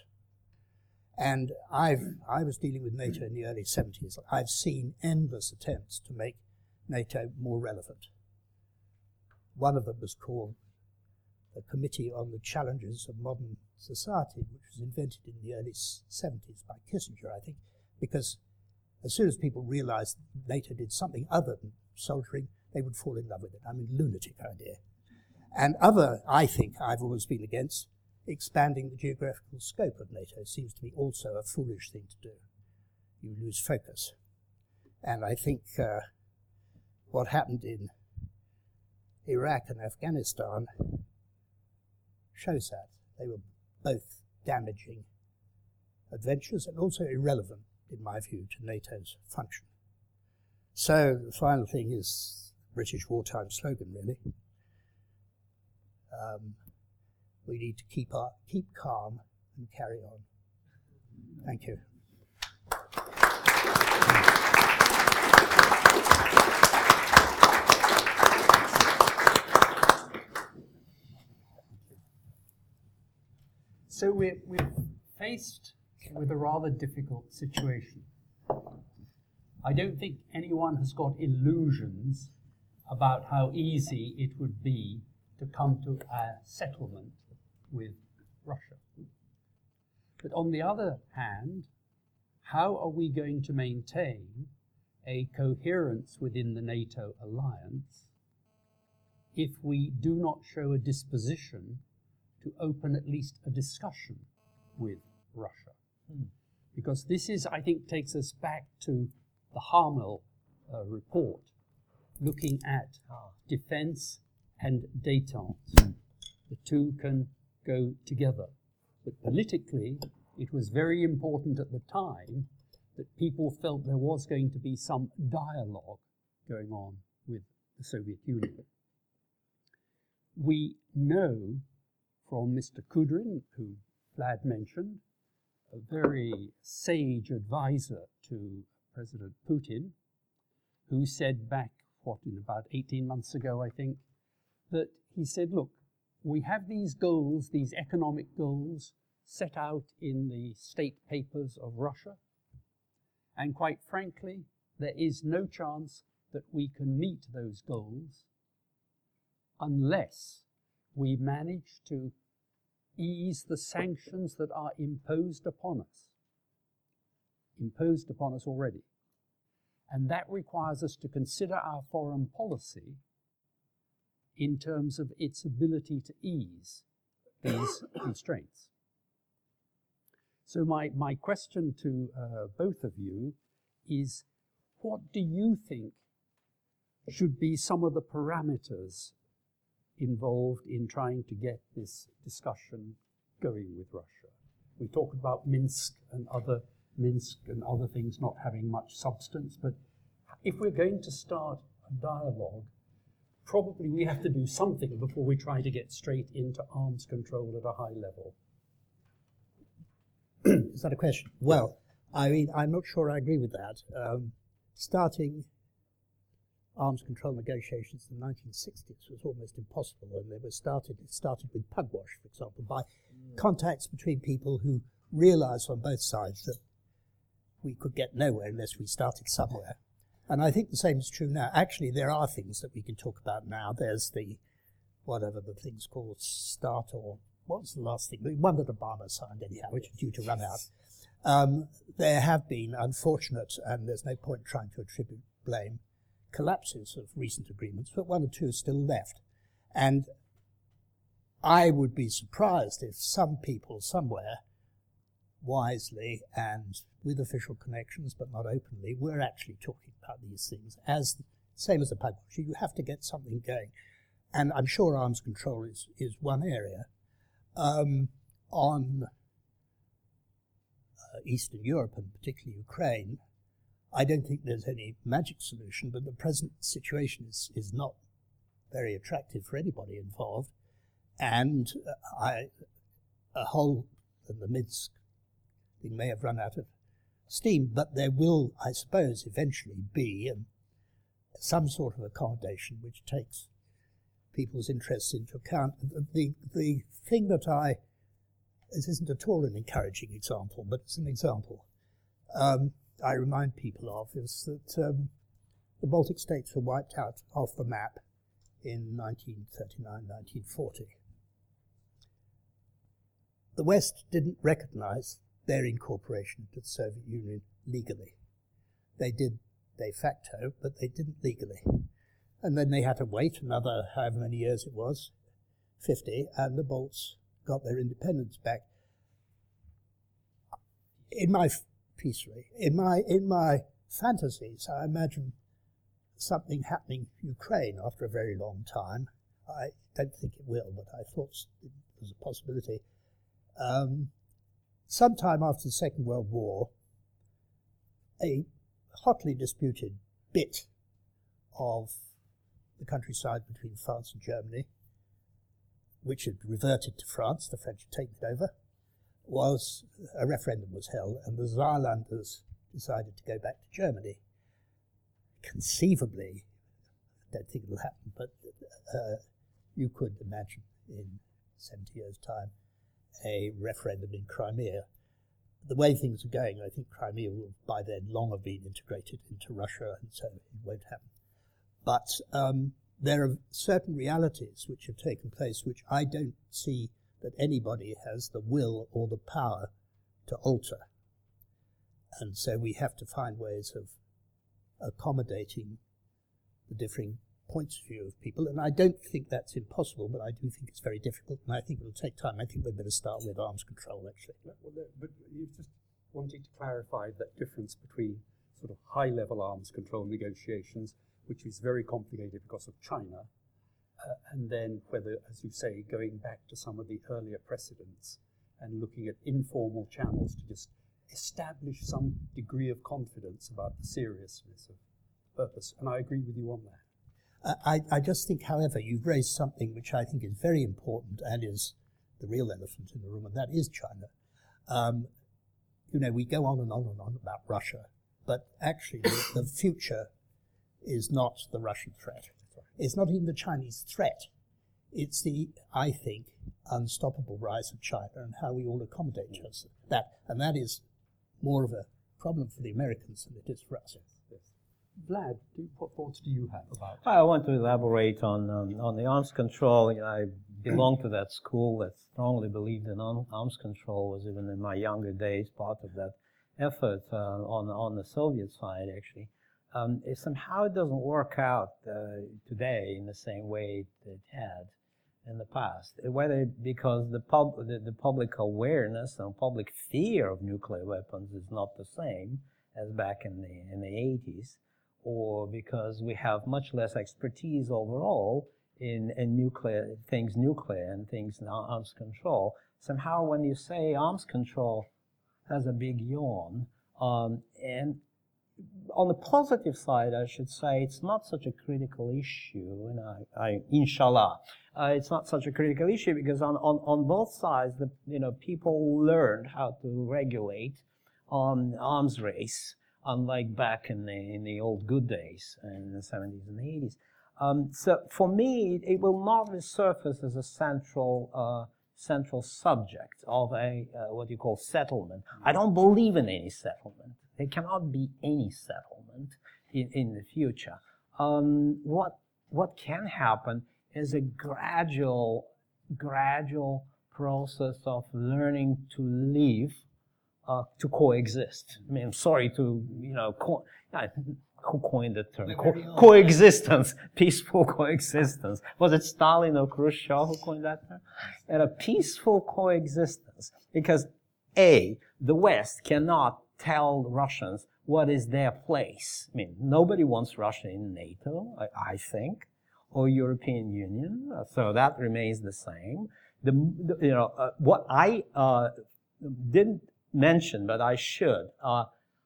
And I've, I was dealing with NATO in the early seventies. I've seen endless attempts to make NATO more relevant. One of them was called the Committee on the Challenges of Modern Society, which was invented in the early seventies by Kissinger, I think, because as soon as people realized that NATO did something other than soldiering, they would fall in love with it. I mean, lunatic idea. And other, I think, I've always been against, expanding the geographical scope of NATO seems to me also a foolish thing to do. You lose focus. And I think uh, what happened in Iraq and Afghanistan shows that. They were both damaging adventures and also irrelevant, in my view, to NATO's function. So the final thing is British wartime slogan, really. Um, we need to keep, our, keep calm and carry on. Thank you. So we're, we're faced with a rather difficult situation. I don't think anyone has got illusions about how easy it would be to come to a settlement with Russia. But on the other hand, how are we going to maintain a coherence within the NATO alliance if we do not show a disposition to open at least a discussion with Russia? Hmm. Because this is, I think, takes us back to the Harmel uh, report, looking at ah. defense and détente. Hmm. The two can go together. But politically, it was very important at the time that people felt there was going to be some dialogue going on with the Soviet Union. We know from Mister Kudrin, who Vlad mentioned, a very sage advisor to President Putin, who said back, what, in about eighteen months ago, I think, that he said, look, we have these goals, these economic goals set out in the state papers of Russia, and quite frankly, there is no chance that we can meet those goals unless we manage to ease the sanctions that are imposed upon us, imposed upon us already. And that requires us to consider our foreign policy in terms of its ability to ease these constraints. So my, my question to uh, both of you is, what do you think should be some of the parameters involved in trying to get this discussion going with Russia? We talk about Minsk and other Minsk and other things not having much substance, but if we're going to start a dialogue, probably we have to do something before we try to get straight into arms control at a high level. Is that a question? Well, I mean, I'm not sure I agree with that. Um, starting arms control negotiations in the nineteen sixties was almost impossible, and they were started, it started with Pugwash, for example, by mm. contacts between people who realized on both sides that we could get nowhere unless we started somewhere. And I think the same is true now. Actually, there are things that we can talk about now. There's the, whatever the thing's called, START, or what's the last thing? The one that Obama signed anyhow, which is due to run out. Um, there have been unfortunate, and there's no point trying to attribute blame, collapses of recent agreements, but one or two are still left. And I would be surprised if some people somewhere, wisely and with official connections but not openly, were actually talking about these things. As same as the Pugwash, you have to get something going. And I'm sure arms control is, is one area. Um, on uh, Eastern Europe, and particularly Ukraine, I don't think there's any magic solution, but the present situation is, is not very attractive for anybody involved. And uh, I, a whole, and the Minsk thing may have run out of steam, but there will, I suppose, eventually be um, some sort of accommodation which takes people's interests into account. The, the, the thing that I, this isn't at all an encouraging example, but it's an example, um, I remind people of, is that um, the Baltic states were wiped out off the map in nineteen thirty-nine, nineteen forty. The West didn't recognize their incorporation into the Soviet Union legally. They did de facto, but they didn't legally. And then they had to wait another however many years it was, fifty, and the Balts got their independence back. In my peacefully, in my in my fantasies, I imagine something happening in Ukraine after a very long time. I don't think it will, but I thought it was a possibility. Um, sometime after the Second World War, a hotly disputed bit of the countryside between France and Germany, which had reverted to France, the French had taken it over, was a referendum was held, and the Saarlanders decided to go back to Germany. Conceivably, I don't think it will happen, but uh, you could imagine in seventy years' time a referendum in Crimea. The way things are going, I think Crimea will by then long have been integrated into Russia, and so it won't happen. But um, there are certain realities which have taken place which I don't see that anybody has the will or the power to alter. And so we have to find ways of accommodating the differing points of view of people. And I don't think that's impossible, but I do think it's very difficult, and I think it'll take time. I think we'd better start with arms control, actually. Well, but you've just wanted to clarify that difference between sort of high-level arms control negotiations, which is very complicated because of China, uh, and then whether, as you say, going back to some of the earlier precedents and looking at informal channels to just establish some degree of confidence about the seriousness of purpose. And I agree with you on that. Uh, I, I just think, however, you've raised something which I think is very important and is the real elephant in the room, and that is China. Um, you know, we go on and on and on about Russia, but actually the, the future is not the Russian threat. It's not even the Chinese threat. It's the, I think, unstoppable rise of China and how we all accommodate just that. And that is more of a problem for the Americans than it is for us. Vlad, do, what thoughts do you have about I want to elaborate on um, on the arms control. You know, I belonged to that school that strongly believed in arms control. Was even in my younger days part of that effort uh, on on the Soviet side. Actually, um, it, somehow it doesn't work out uh, today in the same way it had in the past. Whether because the pub the, the public awareness and public fear of nuclear weapons is not the same as back in the in the eighties. Or because we have much less expertise overall in, in nuclear things nuclear and things in arms control. Somehow when you say arms control has a big yawn. Um, and on the positive side, I should say it's not such a critical issue, and I, I inshallah, uh, it's not such a critical issue because on, on, on both sides, the, you know, people learned how to regulate on arms race, unlike back in the in the old good days in the seventies and eighties. Um, so for me, it, it will not resurface as a central uh, central subject of a uh, what you call settlement. I don't believe in any settlement. There cannot be any settlement in, in the future. Um, what what can happen is a gradual gradual process of learning to live. Uh, to coexist. I mean, I'm sorry to, you know, co- who coined the term? Co- coexistence, peaceful coexistence. Was it Stalin or Khrushchev who coined that term? And a peaceful coexistence. Because, A, the West cannot tell Russians what is their place. I mean, nobody wants Russia in NATO, I, I think, or European Union, so that remains the same. The, the you know, uh, what I uh, didn't mention, but I should. Uh,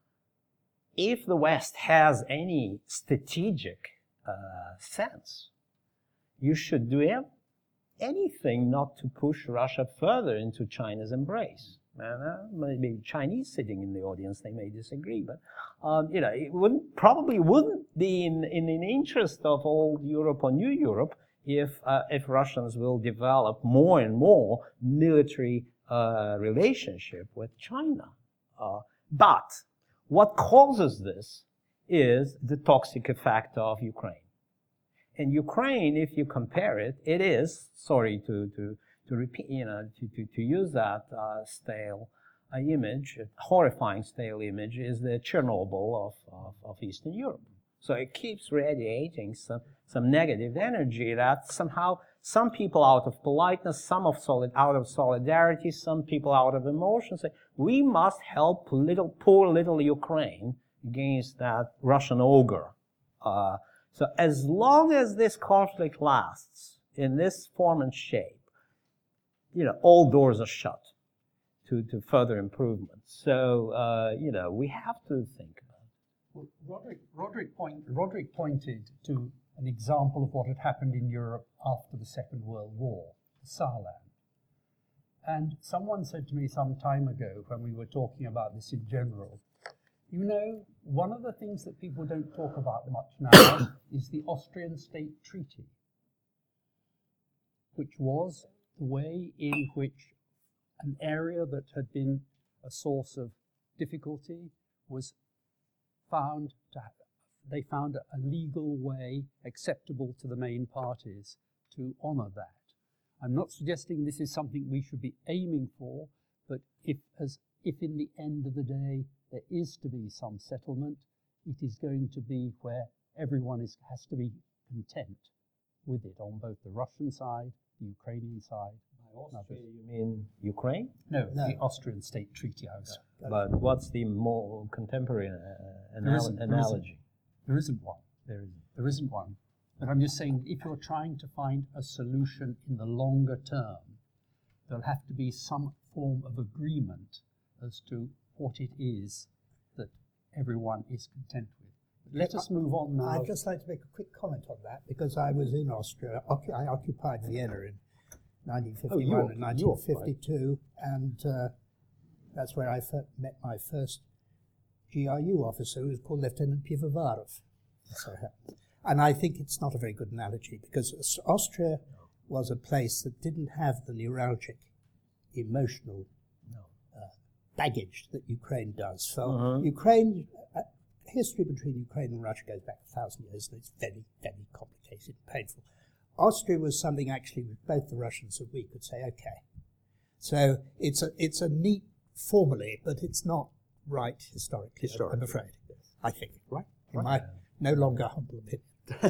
if the West has any strategic uh, sense, you should do anything not to push Russia further into China's embrace. And, uh, maybe Chinese sitting in the audience, they may disagree, but um, you know, it wouldn't probably wouldn't be in in the interest of old Europe or New Europe if uh, if Russians will develop more and more military Uh, relationship with China. Uh, but what causes this is the toxic effect of Ukraine. And Ukraine, if you compare it, it is, sorry to, to, to repeat, you know, to, to, to use that uh, stale uh, image, horrifying stale image, is the Chernobyl of, of, of Eastern Europe. So it keeps radiating some, some negative energy that somehow some people out of politeness, some of solid, out of solidarity, some people out of emotion say, we must help little, poor little Ukraine against that Russian ogre. Uh, so as long as this conflict lasts in this form and shape, you know, all doors are shut to, to further improvement. So, uh, you know, we have to think about it. Well, Roderick, Roderick, point, Roderick pointed to an example of what had happened in Europe after the Second World War, Saarland. And someone said to me some time ago when we were talking about this in general, you know, one of the things that people don't talk about much now is the Austrian State Treaty, which was the way in which an area that had been a source of difficulty was found to have they found a legal way acceptable to the main parties to honour that. I'm not suggesting this is something we should be aiming for, but if, as, if in the end of the day there is to be some settlement, it is going to be where everyone is, has to be content with it on both the Russian side, the Ukrainian side. By Austria, you mean Ukraine? No, No. the Austrian State Treaty. I was, But what's the more contemporary uh, There anal- isn't- there isn't. analogy? There isn't one. There isn't. There isn't one. But I'm just saying, if you're trying to find a solution in the longer term, there'll have to be some form of agreement as to what it is that everyone is content with. But let us move on now. I'd just like to make a quick comment on that because I was in Austria. Occu- I occupied Vienna in nineteen fifty-one Oh, you- and nineteen fifty-two, and uh, that's where I fir- met my first G R U officer, who was called Lieutenant Pivovarov. So, and I think it's not a very good analogy because Austria was a place that didn't have the neuralgic emotional No. uh, baggage that Ukraine does. So Uh-huh. Ukraine, uh, history between Ukraine and Russia goes back a thousand years, and it's very, very complicated and painful. Austria was something actually with both the Russians and we could say, okay. So it's a it's a neat formulae, but it's not right historically, Historically. I'm afraid. I think, Right. in Right. my no longer humble opinion.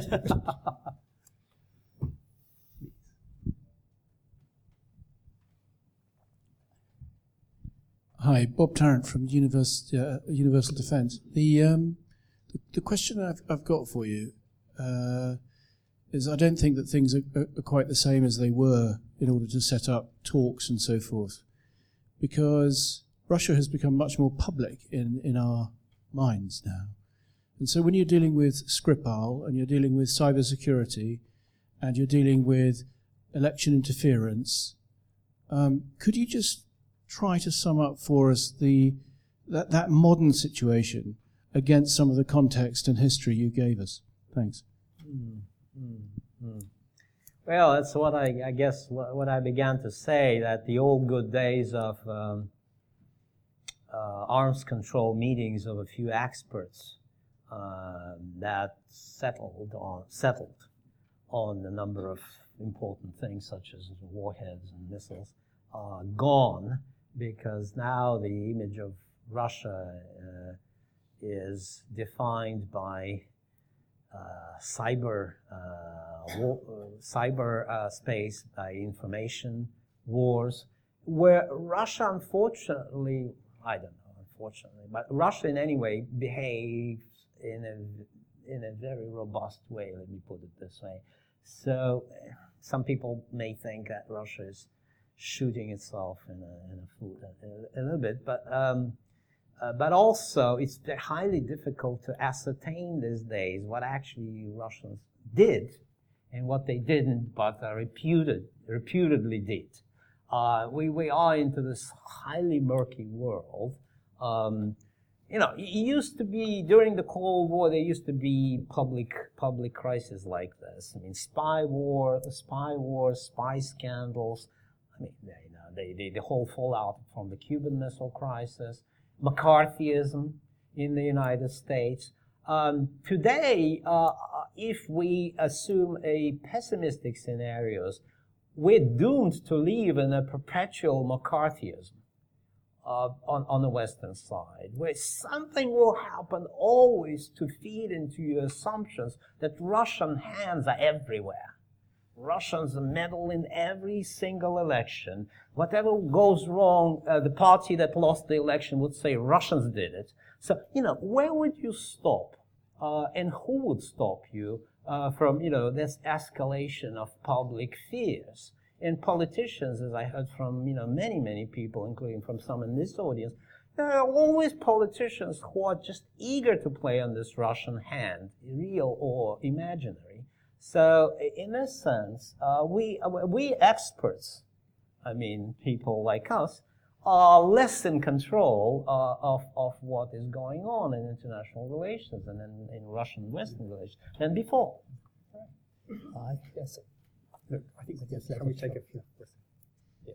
Hi, Bob Tarrant from Univers- uh, Universal Defence. The, um, the the question I've, I've got for you uh, is I don't think that things are, are quite the same as they were in order to set up talks and so forth, because Russia has become much more public in, in our minds now. And so when you're dealing with Skripal and you're dealing with cybersecurity and you're dealing with election interference, um, could you just try to sum up for us the that, that modern situation against some of the context and history you gave us? Thanks. Mm, mm, mm. Well, that's what I, I guess what, what I began to say, that the old good days of um, uh, arms control meetings of a few experts uh, that settled on settled on a number of important things such as warheads and missiles are gone, because now the image of Russia uh, is defined by uh, cyber uh, war, uh, cyber uh, space, by information wars, where Russia, unfortunately, I don't know, unfortunately, but Russia in any way behaves in a in a very robust way. Let me put it this way. So, some people may think that Russia is shooting itself in a, in a foot a, a little bit, but um, uh, but also it's highly difficult to ascertain these days what actually Russians did and what they didn't, but uh, reputed reputedly did. Uh, we we are into this highly murky world. Um, you know, it used to be during the Cold War. There used to be public public crises like this. I mean, spy war, spy wars, spy scandals. I mean, they, you know, they, they, the whole fallout from the Cuban Missile Crisis, McCarthyism in the United States. Um, today, uh, if we assume a pessimistic scenarios, we're doomed to live in a perpetual McCarthyism uh, on, on the Western side, where something will happen always to feed into your assumptions that Russian hands are everywhere. Russians meddle in every single election. Whatever goes wrong, uh, the party that lost the election would say Russians did it. So, you know, where would you stop? Uh, and who would stop you uh, from, you know, this escalation of public fears? And politicians, as I heard from, you know, many, many people, including from some in this audience, there are always politicians who are just eager to play on this Russian hand, real or imaginary. So, in a sense, uh, we we experts, I mean, people like us, are less in control uh, of of what is going on in international relations and in, in Russian-Western relations than before. I yes. Look, I think yes, can we take a few? Yes.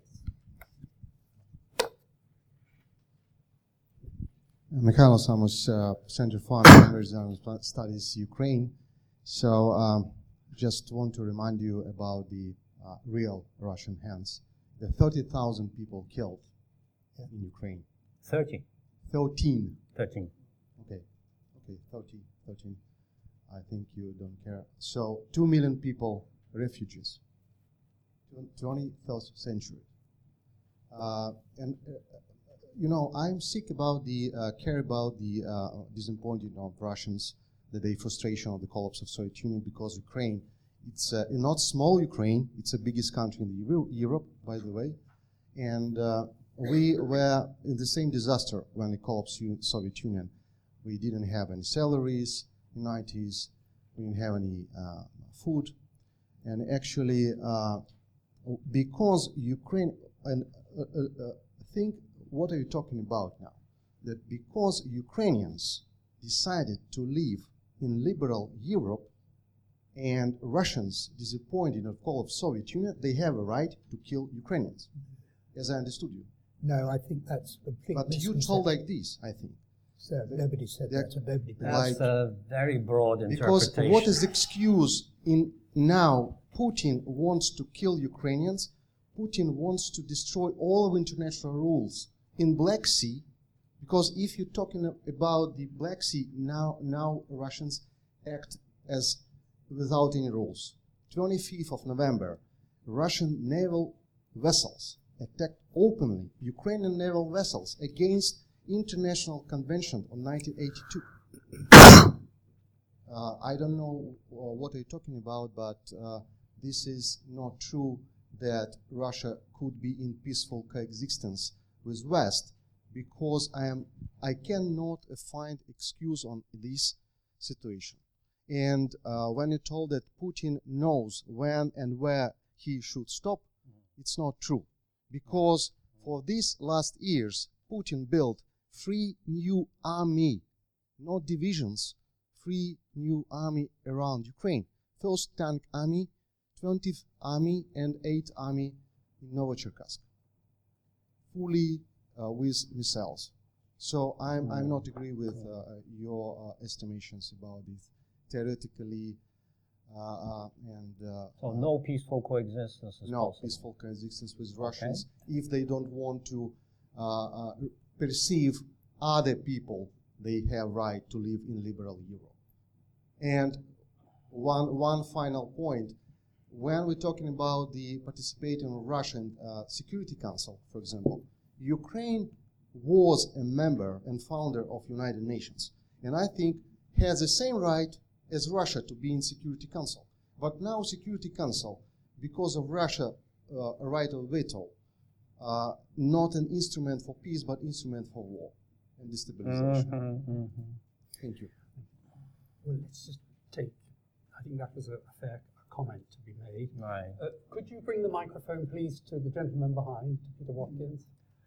Mikhailo Samos, uh, Center for American Studies, Ukraine. So, um, just want to remind you about the uh, real Russian hands. The thirty thousand people killed yeah. in Ukraine. thirty. thirteen. thirteen. Okay, okay, thirty, thirteen. I think you don't care. So, two million people, refugees. twenty-first century. Uh, and, uh, you know, I'm sick about the, uh, care about the uh, disappointed of Russians, the, the frustration of the collapse of Soviet Union, because Ukraine, it's uh, not small Ukraine, it's the biggest country in the Euro Europe, by the way, and uh, we were in the same disaster when the collapsed Soviet Union. We didn't have any salaries in the nineties, we didn't have any uh, food, and actually, uh, because Ukraine, and uh, uh, think, what are you talking about now? That because Ukrainians decided to live in liberal Europe and Russians, disappointed in the call of Soviet Union, they have a right to kill Ukrainians, as I understood you. No, I think that's complete But you misconception. told like this, I think. So nobody said Yeah. that, and nobody believes That's Like- a very broad Because interpretation. what is the excuse in now Putin wants to kill Ukrainians, Putin wants to destroy all of international rules in Black Sea, because if you're talking about the Black Sea, now now Russians act as without any rules. twenty-fifth of November, Russian naval vessels attacked openly Ukrainian naval vessels against International Convention on nineteen eighty-two. uh, I don't know uh, what you're talking about, but uh, this is not true that Russia could be in peaceful coexistence with West, because I am I cannot uh, find excuse on this situation. And uh, when you told that Putin knows when and where he should stop, it's not true, because for these last years Putin built three new army, not divisions, three new army around Ukraine. First Tank Army, twentieth Army, and eighth Army in Novocherkassk, fully uh, with missiles. So I'm I'm not agree with uh, your uh, estimations about this theoretically uh, uh, and uh, So no peaceful coexistence is no possible. peaceful coexistence with Russians if they don't want to uh, uh, perceive other people they have right to live in liberal Europe. And one one final point, when we're talking about the participation of Russian uh, Security Council, for example, Ukraine was a member and founder of United Nations, and I think has the same right as Russia to be in Security Council. But now Security Council, because of Russia uh, a right of veto, uh, not an instrument for peace, but instrument for war and destabilization. Mhm, mhm. Thank you. Well, let's just take, I think that was a, a fair comment to be made. Right. Uh, could you bring the microphone, please, to the gentleman behind, to Peter Watkins?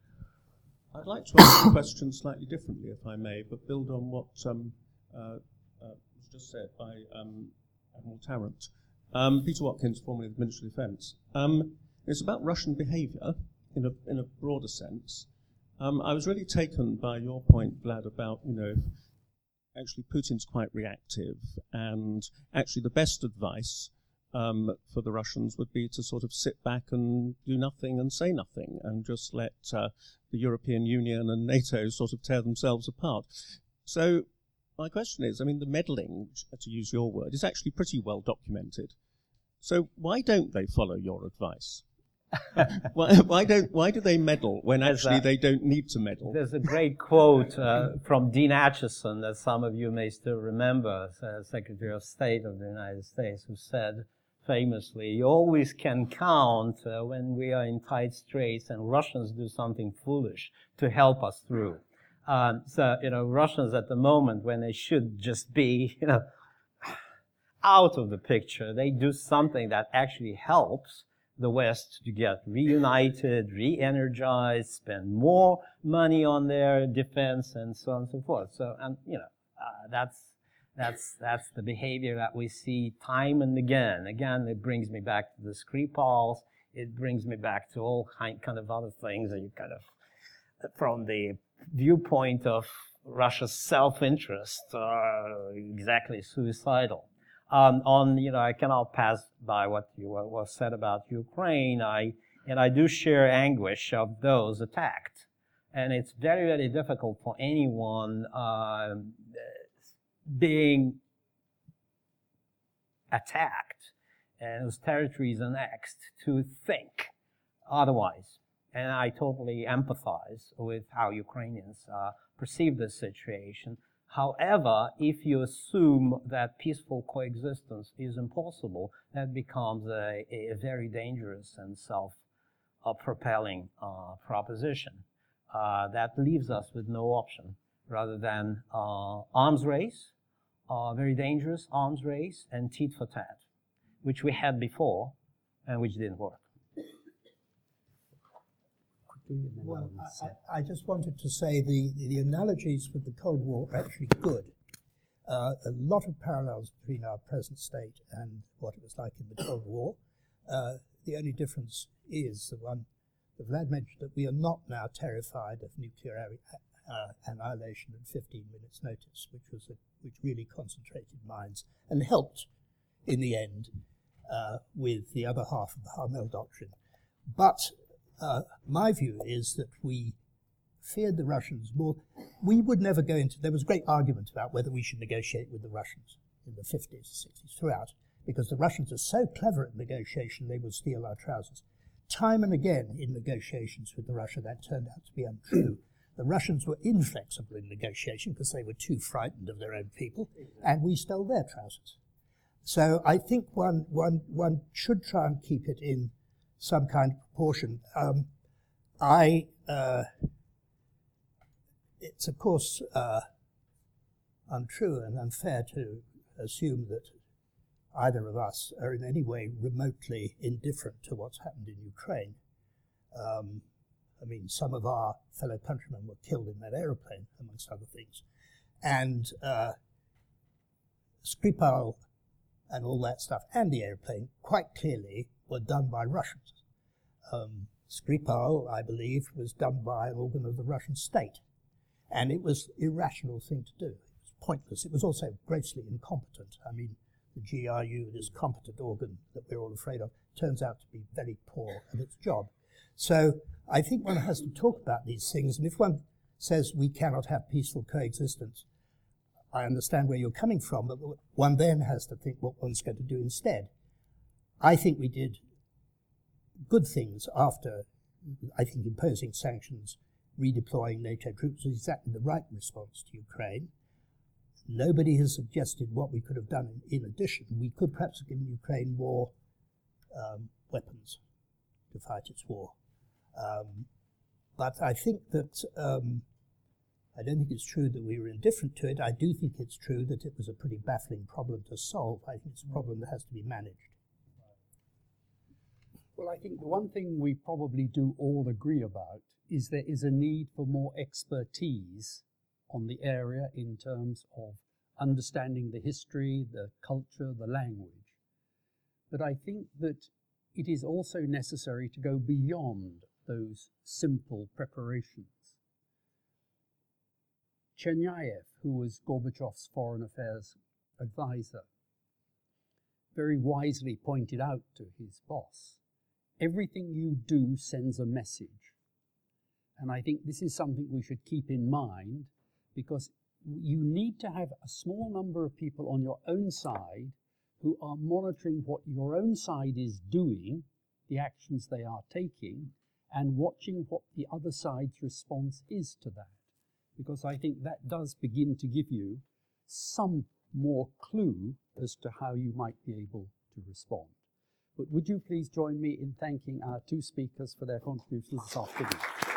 I'd like to ask the question slightly differently, if I may, but build on what um, uh, uh, was just said by um, Admiral Tarrant. Um, Peter Watkins, formerly of the Ministry of Defence. Um, it's about Russian behaviour in a in a broader sense. Um, I was really taken by your point, Vlad, about, you know, actually Putin's quite reactive, and actually the best advice um, for the Russians would be to sort of sit back and do nothing and say nothing and just let uh, the European Union and NATO sort of tear themselves apart. So my question is, I mean, the meddling, to use your word, is actually pretty well documented. So why don't they follow your advice? why, why don't why do they meddle when There's actually a- they don't need to meddle? There's a great quote uh, from Dean Acheson that some of you may still remember, uh, Secretary of State of the United States, who said famously, "You always can count uh, when we are in tight straits and Russians do something foolish to help us through." Um, so, you know, Russians at the moment, when they should just be, you know, out of the picture, they do something that actually helps the West to get reunited, re-energized, spend more money on their defense, and so on and so forth. So, and you know, uh, that's that's that's the behavior that we see time and again. Again, it brings me back to the Skripals. It brings me back to all kind kind of other things that you kind of, from the viewpoint of Russia's self-interest, are exactly suicidal. Um, on, you know, I cannot pass by what you what was said about Ukraine. I and I do share anguish of those attacked, and it's very, very difficult for anyone uh, being attacked and whose territory is annexed to think otherwise. And I totally empathize with how Ukrainians uh, perceive this situation. However, if you assume that peaceful coexistence is impossible, that becomes a, a very dangerous and self-propelling uh, proposition. Uh, that leaves us with no option rather than uh, arms race, uh, very dangerous arms race, and tit for tat, which we had before and which didn't work. Well, I, I I just wanted to say the, the analogies with the Cold War are actually good. uh, a lot of parallels between our present state and what it was like in the Cold War. Uh, the only difference is the one that Vlad mentioned, that we are not now terrified of nuclear uh, annihilation at fifteen minutes notice, which was a, which really concentrated minds and helped in the end uh, with the other half of the Harmel Doctrine. But uh, my view is that we feared the Russians more. We would never go into, there was great argument about whether we should negotiate with the Russians in the fifties, sixties, throughout, because the Russians are so clever at negotiation, they will steal our trousers. Time and again in negotiations with the Russia, that turned out to be untrue. The Russians were inflexible in negotiation because they were too frightened of their own people, and we stole their trousers. So I think one, one, one should try and keep it in some kind of proportion. Um, I, uh, it's of course uh, untrue and unfair to assume that either of us are in any way remotely indifferent to what's happened in Ukraine. Um, I mean, some of our fellow countrymen were killed in that aeroplane, amongst other things. And uh, Skripal and all that stuff, and the airplane, quite clearly were done by Russians. Um, Skripal, I believe, was done by an organ of the Russian state. And it was an irrational thing to do. It was pointless. It was also grossly incompetent. I mean, the G R U, this competent organ that we're all afraid of, turns out to be very poor at its job. So I think one has to talk about these things. And if one says we cannot have peaceful coexistence, I understand where you're coming from, but one then has to think what one's going to do instead. I think we did good things after, I think, imposing sanctions, redeploying NATO troops was exactly the right response to Ukraine. Nobody has suggested what we could have done in, in addition. We could perhaps have given Ukraine more um, weapons to fight its war. Um, but I think that um, I don't think it's true that we were indifferent to it. I do think it's true that it was a pretty baffling problem to solve. I think it's a problem that has to be managed. Well, I think the one thing we probably do all agree about is there is a need for more expertise on the area in terms of understanding the history, the culture, the language. But I think that it is also necessary to go beyond those simple preparations. Chernayev, who was Gorbachev's foreign affairs advisor, very wisely pointed out to his boss, everything you do sends a message. And I think this is something we should keep in mind, because you need to have a small number of people on your own side who are monitoring what your own side is doing, the actions they are taking, and watching what the other side's response is to that. Because I think that does begin to give you some more clue as to how you might be able to respond. But would you please join me in thanking our two speakers for their contributions this afternoon?